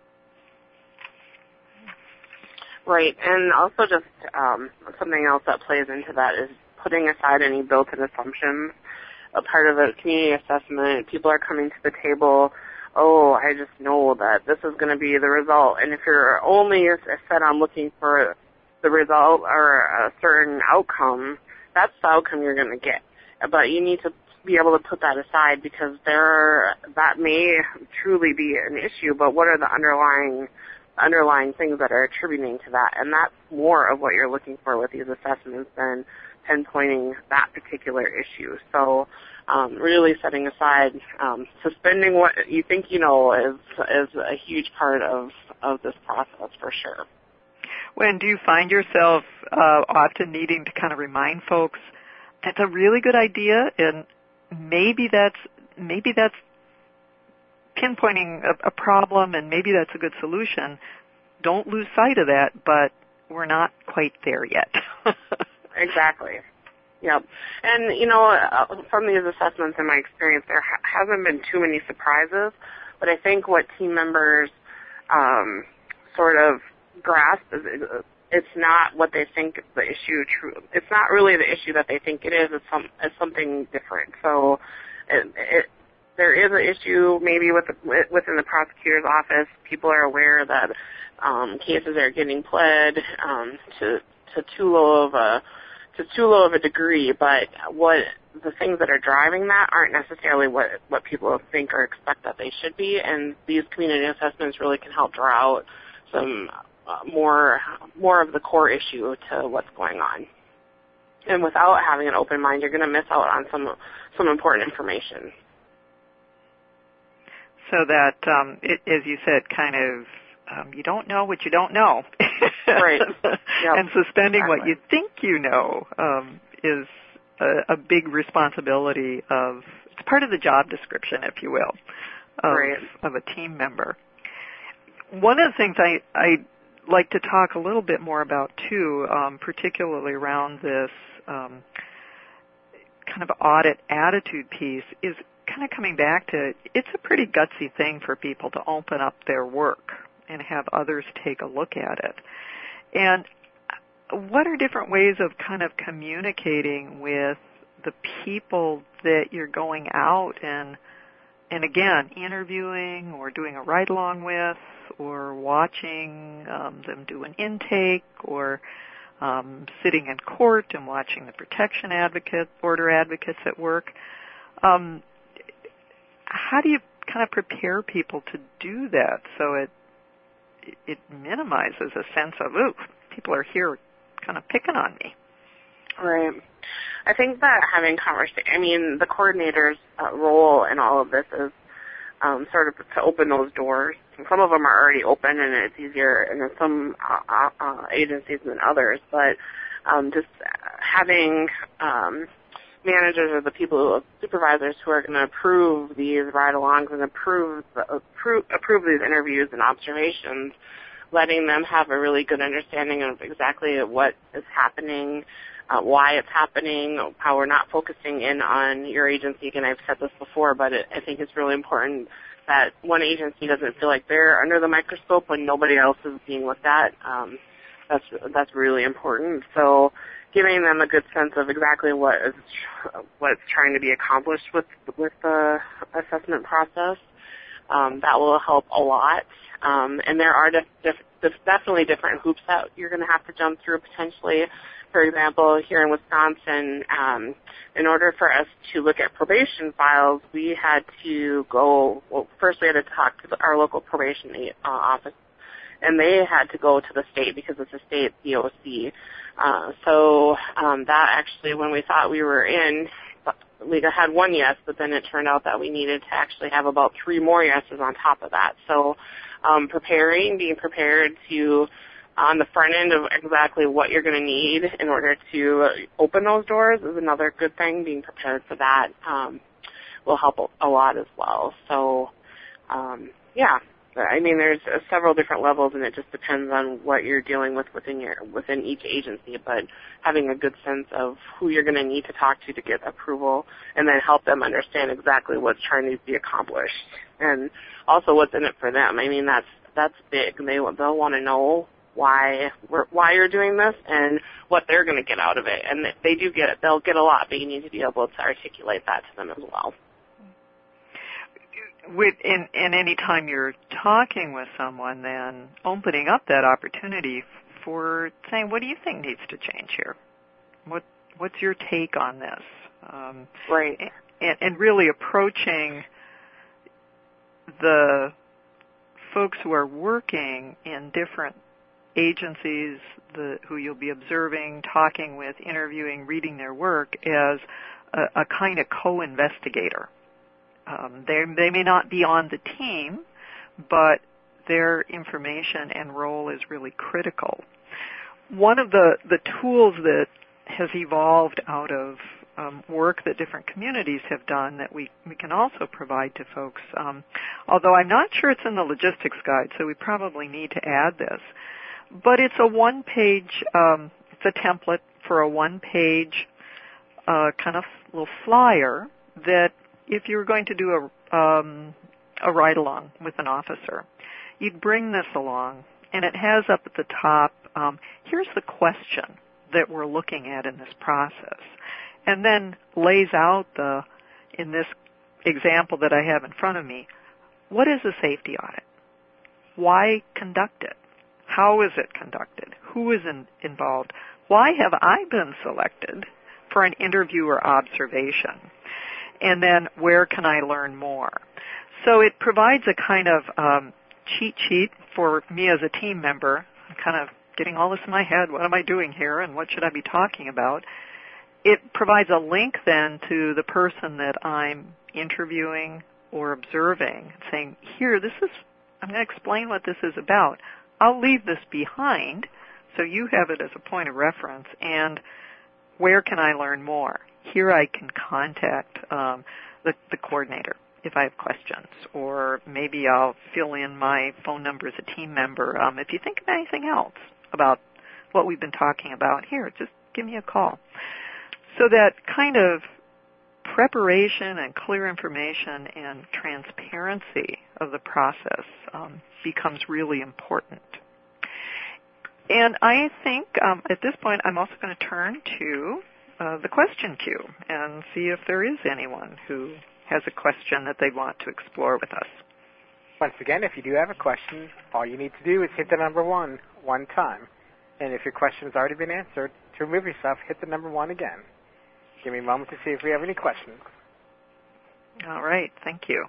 Right, and also just um, something else that plays into that is putting aside any built-in assumptions. A part of a community assessment, people are coming to the table, oh, I just know that this is going to be the result. And if you're only set on looking for the result or a certain outcome, that's the outcome you're going to get. But you need to be able to put that aside because there that may truly be an issue, but what are the underlying underlying things that are attributing to that? And that's more of what you're looking for with these assessments than pinpointing that particular issue. So um, really setting aside, um, suspending what you think you know is is a huge part of, of this process for sure. When do you find yourself uh, often needing to kind of remind folks that's a really good idea, and maybe that's maybe that's pinpointing a, a problem, and maybe that's a good solution? Don't lose sight of that, but we're not quite there yet. Exactly. Yep. And, you know, uh, from these assessments, in my experience, there ha- hasn't been too many surprises, but I think what team members um, sort of grasp is it's not what they think the issue true. It's not really the issue that they think it is. It's, some, it's something different. So it, it, there is an issue maybe with the, within the prosecutor's office. People are aware that um, cases are getting pled um, to, to too low of a to too low of a degree, but what the things that are driving that aren't necessarily what what people think or expect that they should be, and these community assessments really can help draw out some uh, more more of the core issue to what's going on. And without having an open mind, you're going to miss out on some some important information. So that, um, it, as you said, kind of um, you don't know what you don't know. Right. Yep. And suspending Exactly. what you think you know um, is a, a big responsibility of, it's part of the job description, if you will, of, right. of a team member. One of the things I, I like to talk a little bit more about, too, um, particularly around this um, kind of audit attitude piece, is kind of coming back to it's a pretty gutsy thing for people to open up their work and have others take a look at it. And what are different ways of kind of communicating with the people that you're going out and, and again, interviewing or doing a ride-along with or watching um, them do an intake or um, sitting in court and watching the protection advocate, border advocates at work? Um, how do you kind of prepare people to do that so it it minimizes a sense of, ooh, people are here kind of picking on me? Right. I think that having conversation, I mean, the coordinator's uh, role in all of this is um, sort of to open those doors. And some of them are already open, and it's easier in some uh, uh, agencies than others. But um, just having um, managers or the people, supervisors who are going to approve these ride-alongs and approve, approve approve these interviews and observations, letting them have a really good understanding of exactly what is happening, uh, why it's happening, how we're not focusing in on your agency. Again, I've said this before, but it, I think it's really important that one agency doesn't feel like they're under the microscope when nobody else is being looked at. Um, that's that's really important. So giving them a good sense of exactly what is what's trying to be accomplished with with the assessment process, um, that will help a lot. Um, and there are def- def- definitely different hoops that you're going to have to jump through potentially. For example, here in Wisconsin, um, in order for us to look at probation files, we had to go, well, first we had to talk to the, our local probation uh, office, and they had to go to the state because it's a state D O C. Uh, so um, that actually, when we thought we were in, we had one yes, but then it turned out that we needed to actually have about three more yeses on top of that. So um, preparing, being prepared to, on the front end of exactly what you're going to need in order to open those doors is another good thing. Being prepared for that um, will help a lot as well. So, um, yeah. I mean, there's uh, several different levels, and it just depends on what you're dealing with within your within each agency. But having a good sense of who you're going to need to talk to to get approval, and then help them understand exactly what's trying to be accomplished, and also what's in it for them. I mean, that's that's big. They they'll want to know why we're, why you're doing this and what they're going to get out of it, and they do get it. They'll get a lot, but you need to be able to articulate that to them as well. With, in, in any time you're talking with someone, then opening up that opportunity for saying, what do you think needs to change here? What What's your take on this? Um, right. And, and really approaching the folks who are working in different agencies the, who you'll be observing, talking with, interviewing, reading their work as a, a kind of co-investigator. Um, they, they may not be on the team, but their information and role is really critical. One of the, the tools that has evolved out of um, work that different communities have done that we, we can also provide to folks, um, although I'm not sure it's in the logistics guide, so we probably need to add this. But it's a one-page, um, it's a template for a one-page uh, kind of little flyer that if you were going to do a, um, a ride-along with an officer, you'd bring this along, and it has up at the top, um, here's the question that we're looking at in this process, and then lays out the, in this example that I have in front of me, what is a safety audit? Why conduct it? How is it conducted? Who is in, involved? Why have I been selected for an interview or observation? And then where can I learn more? So it provides a kind of um, cheat sheet for me as a team member, kind of getting all this in my head, what am I doing here and what should I be talking about? It provides a link then to the person that I'm interviewing or observing, saying, here, this is, I'm going to explain what this is about. I'll leave this behind so you have it as a point of reference, and where can I learn more? Here I can contact um, the, the coordinator if I have questions, or maybe I'll fill in my phone number as a team member. Um, if you think of anything else about what we've been talking about here, just give me a call. So that kind of preparation and clear information and transparency of the process um, becomes really important. And I think um, at this point I'm also going to turn to uh, the question queue and see if there is anyone who has a question that they want to explore with us. Once again, if you do have a question, all you need to do is hit the number one one time. And if your question has already been answered, to remove yourself, hit the number one again. Give me a moment to see if we have any questions. All right, thank you.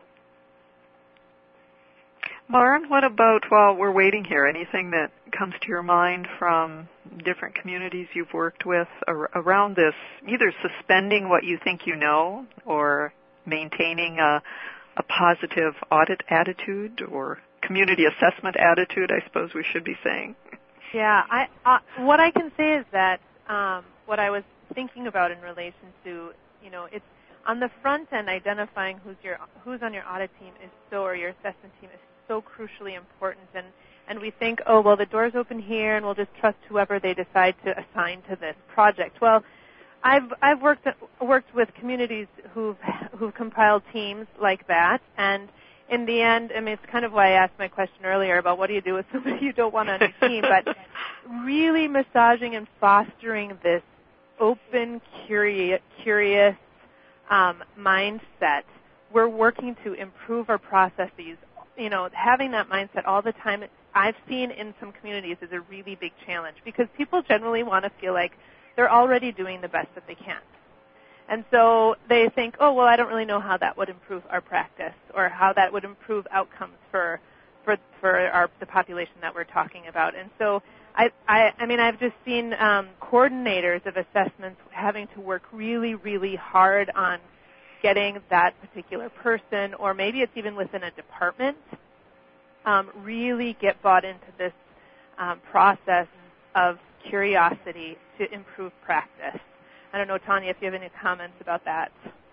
Maren, what about while we're waiting here, anything that comes to your mind from different communities you've worked with ar- around this, either suspending what you think you know or maintaining a, a positive audit attitude or community assessment attitude, I suppose we should be saying? Yeah, I, uh, what I can say is that um, what I was thinking about in relation to, you know, it's on the front end, identifying who's your who's on your audit team is so, or your assessment team is so crucially important. And, and we think, oh, well, the door's open here, and we'll just trust whoever they decide to assign to this project. Well, I've I've worked worked with communities who've who've compiled teams like that, and in the end, I mean, it's kind of why I asked my question earlier about what do you do with somebody you don't want on your team, but really massaging and fostering this open, curious, curious um, mindset. We're working to improve our processes. You know, having that mindset all the time, I've seen in some communities is a really big challenge because people generally want to feel like they're already doing the best that they can. And so they think, oh, well, I don't really know how that would improve our practice or how that would improve outcomes for for for our the population that we're talking about. And so I I, I mean, I've just seen um, coordinators of assessments having to work really, really hard on getting that particular person, or maybe it's even within a department, um, really get bought into this um, process of curiosity to improve practice. I don't know, Tanya, if you have any comments about that.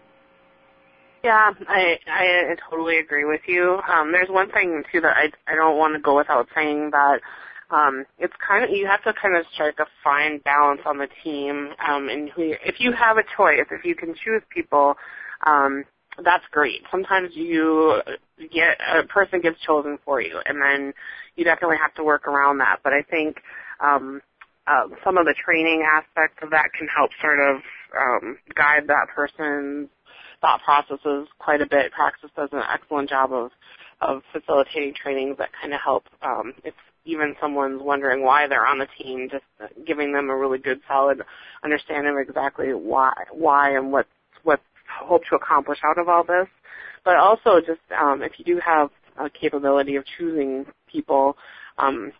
Yeah, I I totally agree with you. Um, there's one thing too that I I don't want to go without saying that um, it's kind of you have to kind of strike a fine balance on the team. Um, and who you, if you have a choice, if you can choose people, um, that's great. Sometimes you get a person gets chosen for you, and then you definitely have to work around that. But I think um, uh, some of the training aspects of that can help sort of um, guide that person's thought processes quite a bit. Praxis does an excellent job of, of facilitating trainings that kind of help um, if even someone's wondering why they're on the team, just giving them a really good, solid understanding of exactly why, why and what what's hoped to accomplish out of all this. But also just um, if you do have a capability of choosing people, um,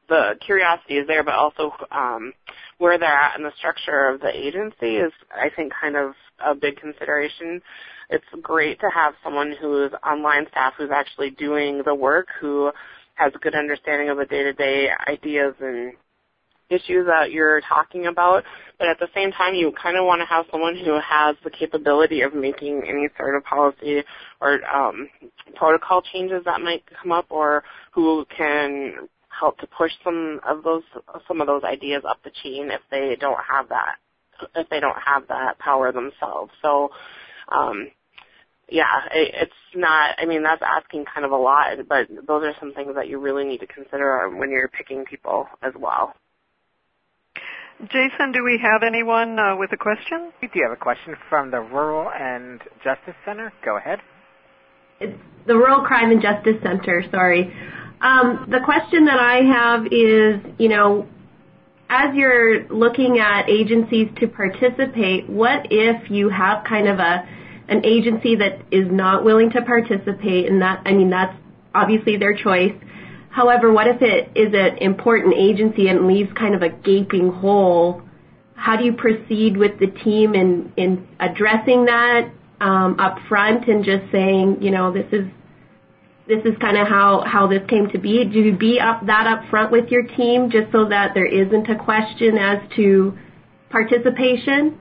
the curiosity is there, but also um, where they're at in the structure of the agency is, I think, kind of a big consideration. It's great to have someone who is online staff who's actually doing the work, who has a good understanding of the day-to-day ideas and issues that you're talking about, but at the same time, you kind of want to have someone who has the capability of making any sort of policy or um, protocol changes that might come up, or who can help to push some of those some of those ideas up the chain if they don't have that if they don't have that power themselves. So, um, yeah, it, it's not. I mean, that's asking kind of a lot, but those are some things that you really need to consider when you're picking people as well. Jason, do we have anyone uh, with a question? We do have a question from the Rural and Justice Center. Go ahead. It's the Rural Crime and Justice Center, sorry. Um, the question that I have is, you know, as you're looking at agencies to participate, what if you have kind of a an agency that is not willing to participate, and that, I mean, that's obviously their choice. However, what if it is an important agency and leaves kind of a gaping hole? How do you proceed with the team in, in addressing that um, up front and just saying, you know, this is this is kind of how, how this came to be? Do you be up that up front with your team just so that there isn't a question as to participation?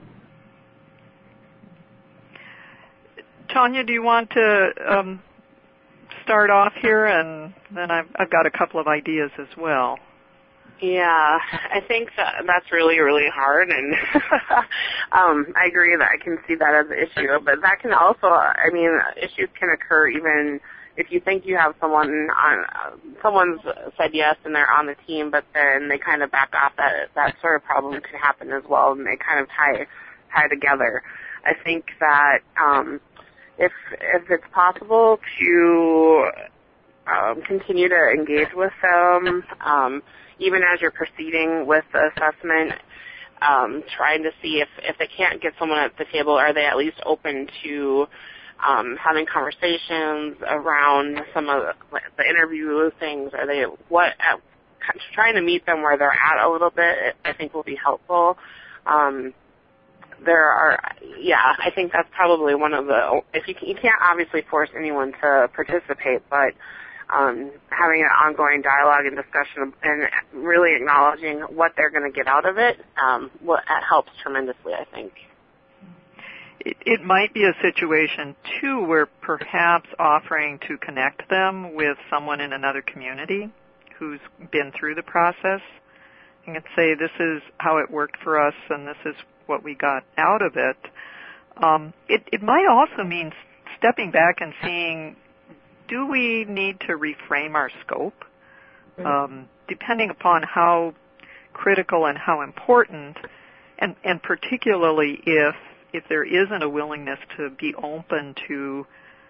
Tanya, do you want to um, start off here, and then I've, I've got a couple of ideas as well. Yeah, I think that that's really, really hard, and um, I agree that I can see that as an issue, but that can also, I mean, issues can occur even if you think you have someone on, uh, someone's said yes and they're on the team, but then they kind of back off. That that sort of problem can happen as well, and they kind of tie tie together. I think that um, if if it's possible to um, continue to engage with them, um, even as you're proceeding with the assessment, um, trying to see if if they can't get someone at the table, are they at least open to Um, having conversations around some of the, the interview things? Are they what uh, trying to meet them where they're at a little bit? I think will be helpful. Um, there are, yeah, I think that's probably one of the. If you you can't obviously force anyone to participate, but um, having an ongoing dialogue and discussion and really acknowledging what they're going to get out of it, um, what helps tremendously, I think. It, it might be a situation, too, where perhaps offering to connect them with someone in another community who's been through the process and can say, this is how it worked for us and this is what we got out of it. Um, it, it might also mean stepping back and seeing, do we need to reframe our scope? Um, depending upon how critical and how important, and, and particularly if if there isn't a willingness to be open to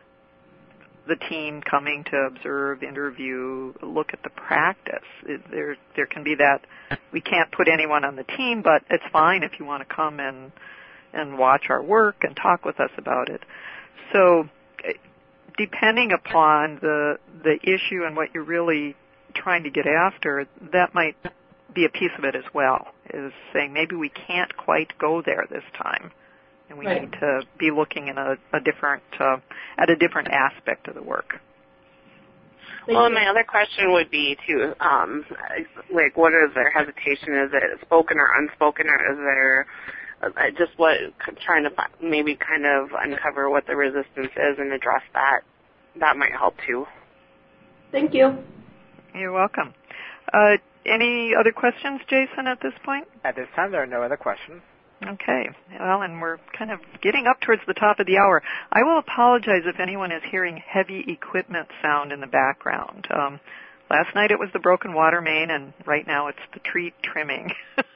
the team coming to observe, interview, look at the practice. It, there, there can be that we can't put anyone on the team, but it's fine if you want to come and and watch our work and talk with us about it. So, depending upon the the issue and what you're really trying to get after, that might be a piece of it as well. Is saying maybe we can't quite go there this time. And we right. need to be looking in a, a different, uh, at a different aspect of the work. Well, and my other question would be to, um, like, what is their hesitation? Is it spoken or unspoken, or is there uh, just what trying to maybe kind of uncover what the resistance is and address that? That might help too. Thank you. You're welcome. Uh, any other questions, Jason, at this point? At this time, there are no other questions. Okay. Well, and we're kind of getting up towards the top of the hour. I will apologize if anyone is hearing heavy equipment sound in the background. Um, last night it was the broken water main, and right now it's the tree trimming,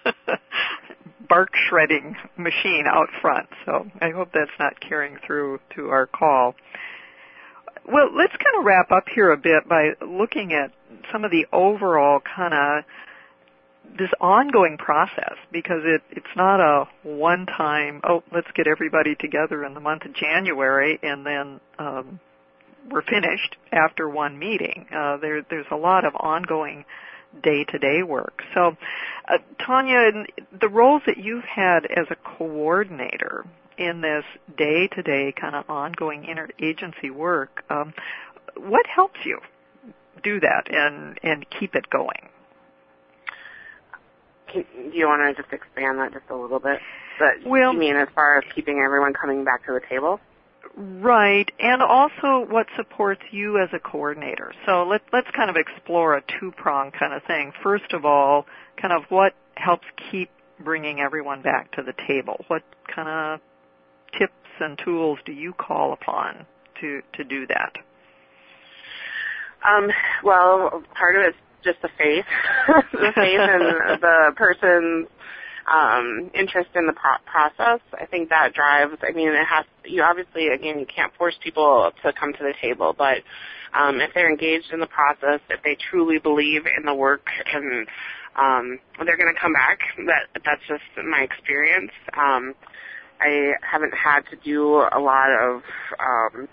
bark shredding machine out front. So I hope that's not carrying through to our call. Well, let's kind of wrap up here a bit by looking at some of the overall kind of this ongoing process, because it, it's not a one-time, oh, let's get everybody together in the month of January and then um, we're finished after one meeting. Uh, there, there's a lot of ongoing day-to-day work. So, uh, Tanya, the roles that you've had as a coordinator in this day-to-day kind of ongoing interagency work, um, what helps you do that and, and keep it going? Can, do you want to just expand that just a little bit? But well, you mean as far as keeping everyone coming back to the table? Right, and also what supports you as a coordinator. So let, let's kind of explore a two-prong kind of thing. First of all, kind of what helps keep bringing everyone back to the table? What kind of tips and tools do you call upon to, to do that? Um, well, part of it's just the faith, the faith in the person's um, interest in the pro- process. I think that drives. I mean, it has. You obviously, again, you can't force people to come to the table, but um, if they're engaged in the process, if they truly believe in the work, and um, they're going to come back. That that's just my experience. Um, I haven't had to do a lot of um,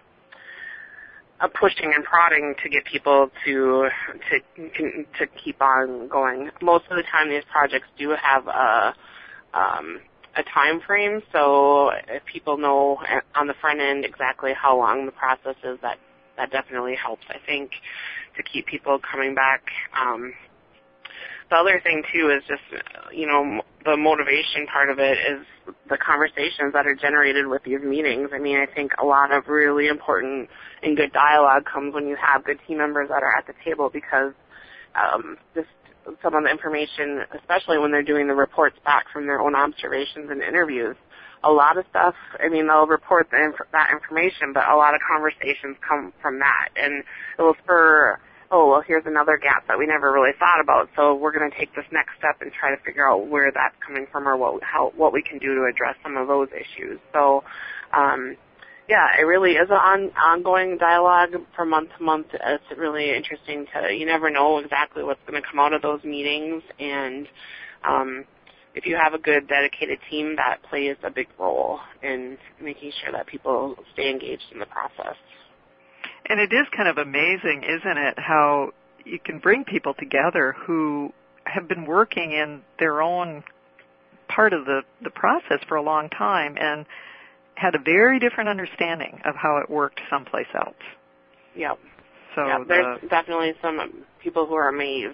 a pushing and prodding to get people to to to keep on going. Most of the time, these projects do have a um, a time frame, so if people know on the front end exactly how long the process is, that that definitely helps. I think to keep people coming back. Um, the other thing too is just you know the motivation part of it is the conversations that are generated with these meetings. I mean, I think a lot of really important and good dialogue comes when you have good team members that are at the table, because um, just some of the information, especially when they're doing the reports back from their own observations and interviews, a lot of stuff, I mean, they'll report the inf- that information, but a lot of conversations come from that, and it will spur, oh, well, here's another gap that we never really thought about, so we're going to take this next step and try to figure out where that's coming from, or what how what we can do to address some of those issues. So, um, yeah, it really is an on, ongoing dialogue from month to month. It's really interesting to, you never know exactly what's going to come out of those meetings, and um, if you have a good, dedicated team, that plays a big role in making sure that people stay engaged in the process. And it is kind of amazing, isn't it, how you can bring people together who have been working in their own part of the, the process for a long time and had a very different understanding of how it worked someplace else. Yep. So yep, there's the, definitely some people who are amazed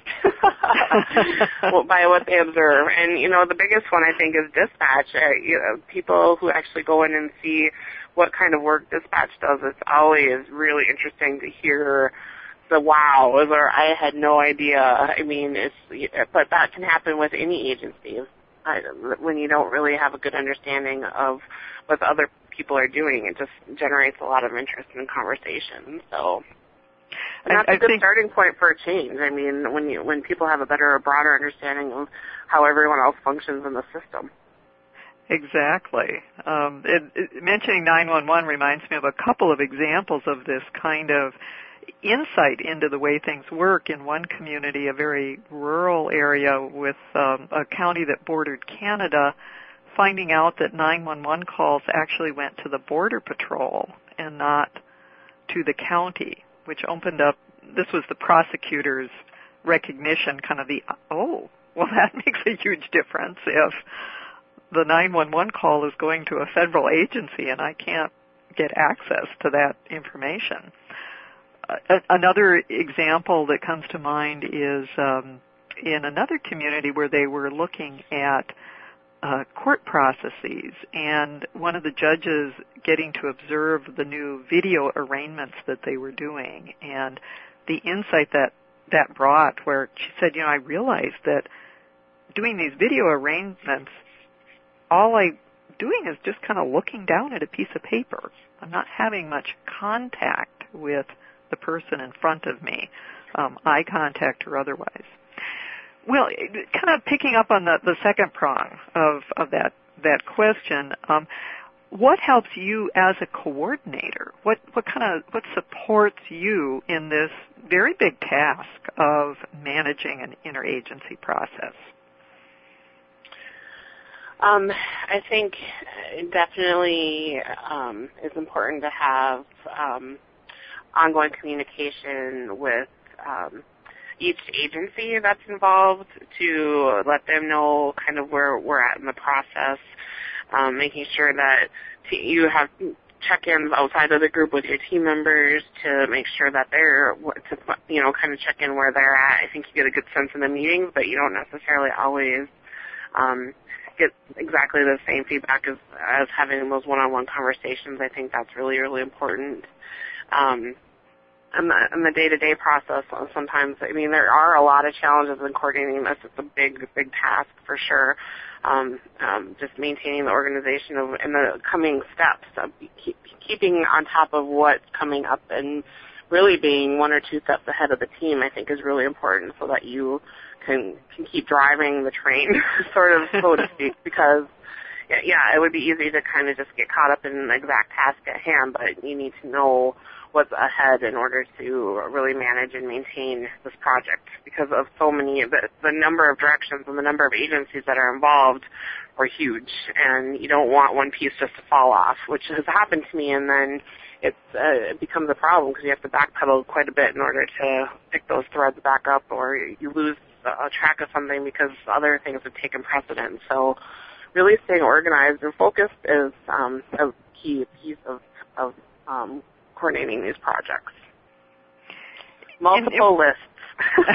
by what they observe. And, you know, the biggest one, I think, is dispatch. Uh, you know, people who actually go in and see what kind of work dispatch does, it's always really interesting to hear the wows, or I had no idea. I mean, it's, but that can happen with any agency. I, when you don't really have a good understanding of what the other people are doing, it just generates a lot of interest in conversation. So, and that's I, I a good think, starting point for a change. I mean, when you when people have a better or broader understanding of how everyone else functions in the system. Exactly. Um, it, it, mentioning nine one one reminds me of a couple of examples of this kind of insight into the way things work in one community, a very rural area with um, a county that bordered Canada, finding out that nine one one calls actually went to the Border Patrol and not to the county, which opened up, this was the prosecutor's recognition, kind of the, oh, well, that makes a huge difference if the nine one one call is going to a federal agency and I can't get access to that information. Uh, another example that comes to mind is um, in another community where they were looking at uh, court processes, and one of the judges getting to observe the new video arraignments that they were doing, and the insight that that brought, where she said, you know, I realized that doing these video arraignments, all I'm doing is just kind of looking down at a piece of paper. I'm not having much contact with the person in front of me, um, eye contact or otherwise. Well, kind of picking up on the, the second prong of, of that, that question, um, what helps you as a coordinator? What, what kind of, what supports you in this very big task of managing an interagency process? Um, I think it definitely um, is important to have um, ongoing communication with um, each agency that's involved to let them know kind of where we're at in the process, um, making sure that t- you have check-ins outside of the group with your team members to make sure that they're, to, you know, kind of check in where they're at. I think you get a good sense in the meetings, but you don't necessarily always um, get exactly the same feedback as, as having those one-on-one conversations. I think that's really, really important. Um, and, the, and the day-to-day process, sometimes, I mean, there are a lot of challenges in coordinating this. It's a big, big task for sure. Um, um, just maintaining the organization of, and the coming steps, of keep, keeping on top of what's coming up and really being one or two steps ahead of the team, I think is really important so that you can, can keep driving the train, sort of, so to speak, because, yeah, it would be easy to kind of just get caught up in the exact task at hand, but you need to know what's ahead in order to really manage and maintain this project because of so many, the, the number of directions and the number of agencies that are involved are huge, and you don't want one piece just to fall off, which has happened to me, and then it's, uh, it becomes a problem because you have to backpedal quite a bit in order to pick those threads back up, or you lose uh, track of something because other things have taken precedence. So really staying organized and focused is um, a key piece of, of um, coordinating these projects. Multiple it, lists.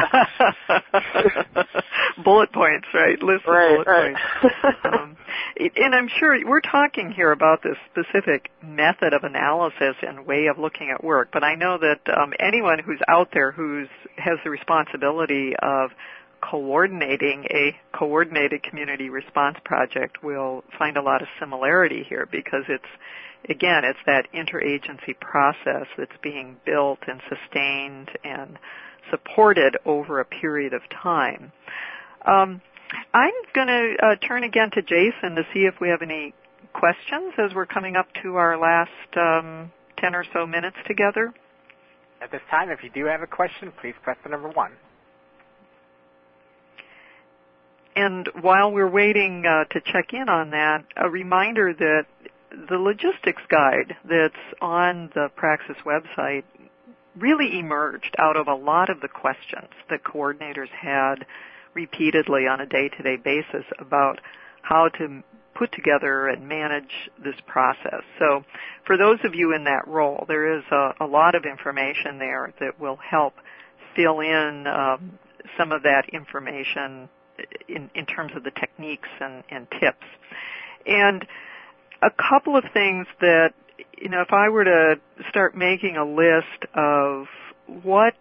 Bullet points, right? List of right, bullet right. points. um, it, and I'm sure we're talking here about this specific method of analysis and way of looking at work, but I know that um, anyone who's out there who's has the responsibility of coordinating a coordinated community response project will find a lot of similarity here because it's Again, it's that interagency process that's being built and sustained and supported over a period of time. Um, I'm going to uh, turn again to Jason to see if we have any questions as we're coming up to our last um, ten or so minutes together. At this time, if you do have a question, please press the number one. And while we're waiting uh, to check in on that, a reminder that the logistics guide that's on the Praxis website really emerged out of a lot of the questions that coordinators had repeatedly on a day-to-day basis about how to put together and manage this process. So for those of you in that role, there is a, a lot of information there that will help fill in um, some of that information in, in terms of the techniques and, and tips. And a couple of things that, you know, if I were to start making a list of what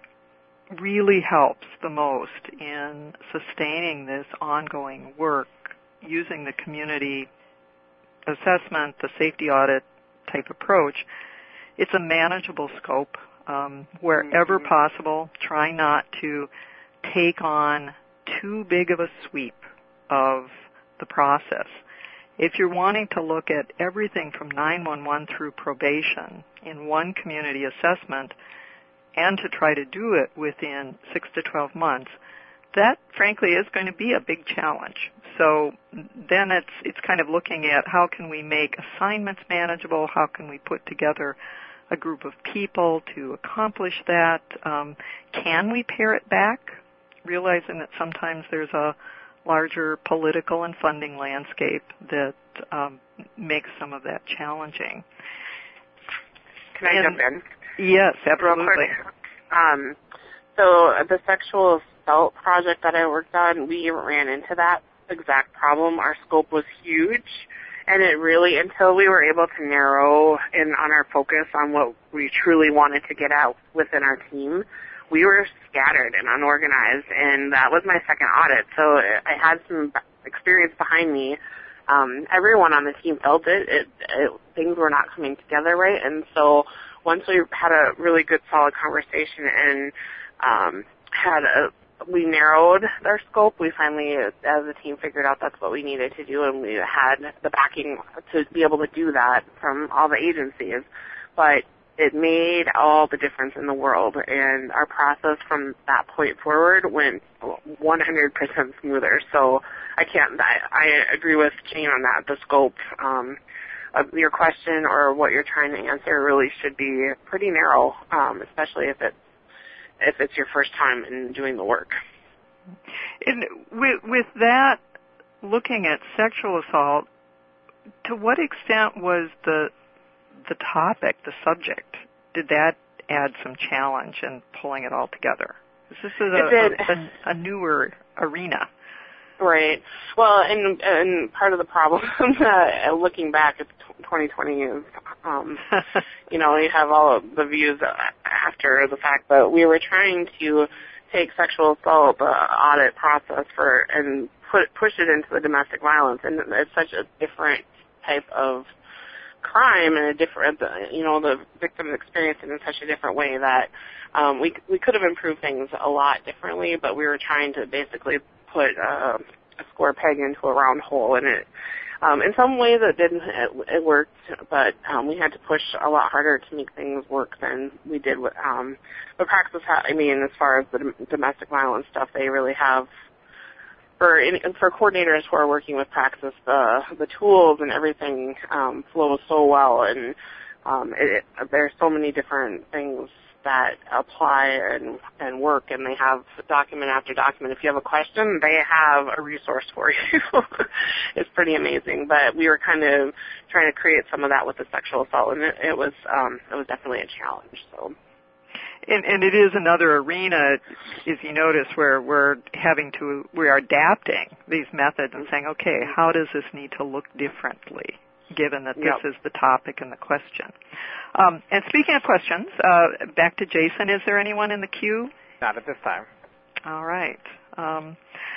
really helps the most in sustaining this ongoing work using the community assessment, the safety audit type approach, it's a manageable scope. Um, wherever mm-hmm. possible, try not to take on too big of a sweep of the process. If you're wanting to look at everything from nine one one through probation in one community assessment and to try to do it within six to twelve months, that frankly is going to be a big challenge. So then it's it's kind of looking at how can we make assignments manageable, how can we put together a group of people to accomplish that, um, can we pare it back, realizing that sometimes there's a larger political and funding landscape that um, makes some of that challenging. Can I and, jump in? Yes, absolutely. Real quick. Um, so the sexual assault project that I worked on, we ran into that exact problem. Our scope was huge, and it really, until we were able to narrow in on our focus on what we truly wanted to get out within our team, we were scattered and unorganized, and that was my second audit. So I had some experience behind me. Um, everyone on the team felt it. It, it. Things were not coming together right, and so once we had a really good, solid conversation and um, had a, we narrowed our scope, we finally, as a team, figured out that's what we needed to do, and we had the backing to be able to do that from all the agencies. But it made all the difference in the world, and our process from that point forward went one hundred percent smoother. So I can't, I, I agree with Jane on that. The scope um, of your question or what you're trying to answer really should be pretty narrow, um, especially if it's if it's your first time in doing the work. And with, with that, looking at sexual assault, to what extent was the the topic, the subject, did that add some challenge in pulling it all together? This is a, a, a, a newer arena. Right. Well, and and part of the problem, uh, looking back at twenty twenty is, um, you know, you have all of the views after the fact that we were trying to take sexual assault, the audit process for, and put push it into the domestic violence, and it's such a different type of crime and a different, you know, the victims experience it in such a different way that um, we we could have improved things a lot differently, but we were trying to basically put uh, a square peg into a round hole, and it um, in some ways it didn't, it, it worked, but um, we had to push a lot harder to make things work than we did with um, but Praxis. Ha- I mean, as far as the domestic violence stuff, they really have. For for coordinators who are working with Praxis, the the tools and everything um, flow so well, and um, it, it, there's so many different things that apply and and work, and they have document after document. If you have a question, they have a resource for you. It's pretty amazing. But we were kind of trying to create some of that with the sexual assault, and it, it was um, it was definitely a challenge. So. And, and it is another arena, as you notice, where we're having to, we are adapting these methods and saying, okay, how does this need to look differently, given that this yep. is the topic and the question? Um, and speaking of questions, uh, back to Jason, is there anyone in the queue? Not at this time. All right. Um,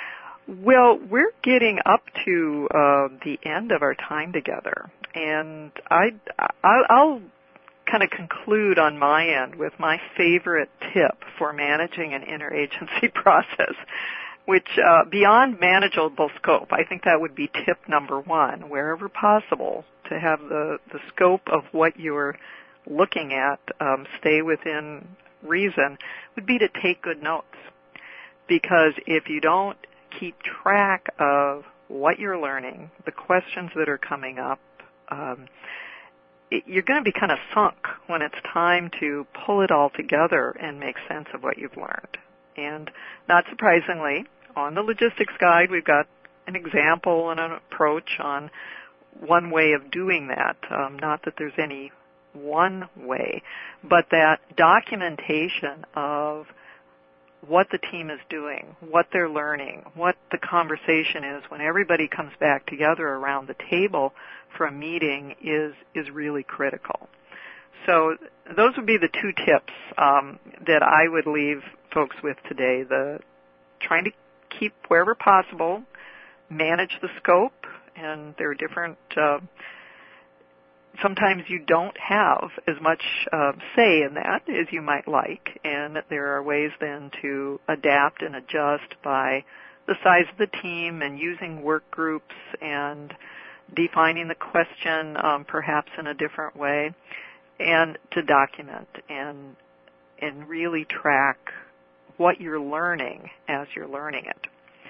well, we're getting up to uh, the end of our time together, and I, I, I'll kind of conclude on my end with my favorite tip for managing an interagency process, which uh, beyond manageable scope, I think that would be tip number one, wherever possible, to have the, the scope of what you're looking at um, stay within reason, would be to take good notes. Because if you don't keep track of what you're learning, the questions that are coming up, um, you're going to be kind of sunk when it's time to pull it all together and make sense of what you've learned. And not surprisingly, on the logistics guide, we've got an example and an approach on one way of doing that. Um, not that there's any one way, but that documentation of what the team is doing, what they're learning, what the conversation is when everybody comes back together around the table for a meeting is is really critical. So those would be the two tips um, that I would leave folks with today. The trying to keep, wherever possible, manage the scope, and there are different uh, sometimes you don't have as much uh, say in that as you might like, and there are ways then to adapt and adjust by the size of the team and using work groups and defining the question um, perhaps in a different way, and to document and and really track what you're learning as you're learning it.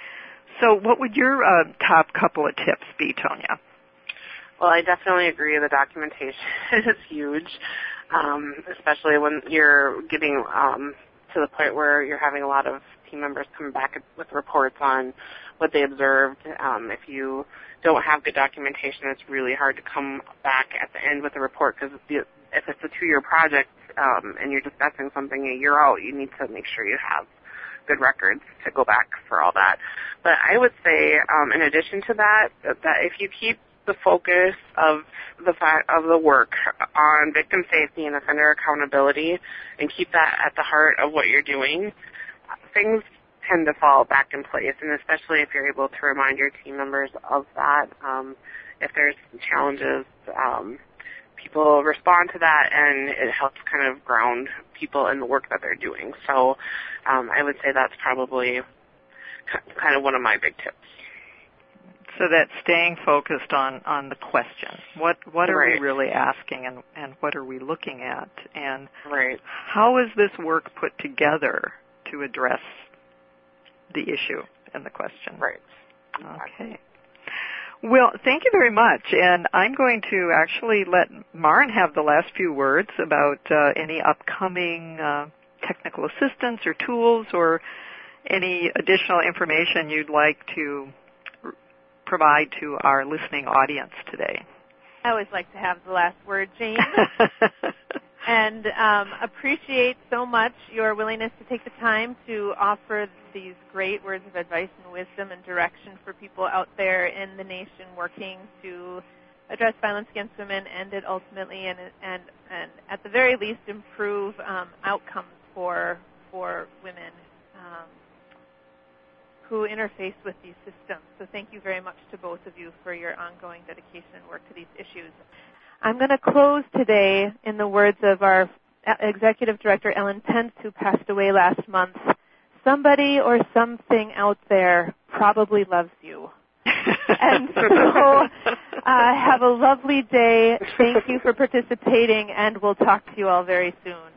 So what would your uh, top couple of tips be, Tonya? Well, I definitely agree. The documentation is huge, um, especially when you're getting um, to the point where you're having a lot of team members come back with reports on what they observed. Um, if you don't have good documentation, it's really hard to come back at the end with a report, because if it's a two-year project um, and you're discussing something a year out, you need to make sure you have good records to go back for all that. But I would say, um, in addition to that, that if you keep the focus of the fact of the work on victim safety and offender accountability, and keep that at the heart of what you're doing, things tend to fall back in place, and especially if you're able to remind your team members of that. Um, if there's challenges, um, people respond to that, and it helps kind of ground people in the work that they're doing. So um, I would say that's probably kind of one of my big tips. So that staying focused on, on the question. What what are right. we really asking, and, and what are we looking at? And right. how is this work put together to address the issue and the question? Right. Okay. Well, thank you very much. And I'm going to actually let Maren have the last few words about uh, any upcoming uh, technical assistance or tools or any additional information you'd like to r- provide to our listening audience today. I always like to have the last word, Jane. And um, appreciate so much your willingness to take the time to offer these great words of advice and wisdom and direction for people out there in the nation working to address violence against women, end it ultimately, and and and at the very least improve um, outcomes for for women um, who interface with these systems. So thank you very much to both of you for your ongoing dedication and work to these issues. I'm going to close today in the words of our Executive Director, Ellen Pence, who passed away last month. Somebody or something out there probably loves you. And so uh, have a lovely day. Thank you for participating, and we'll talk to you all very soon.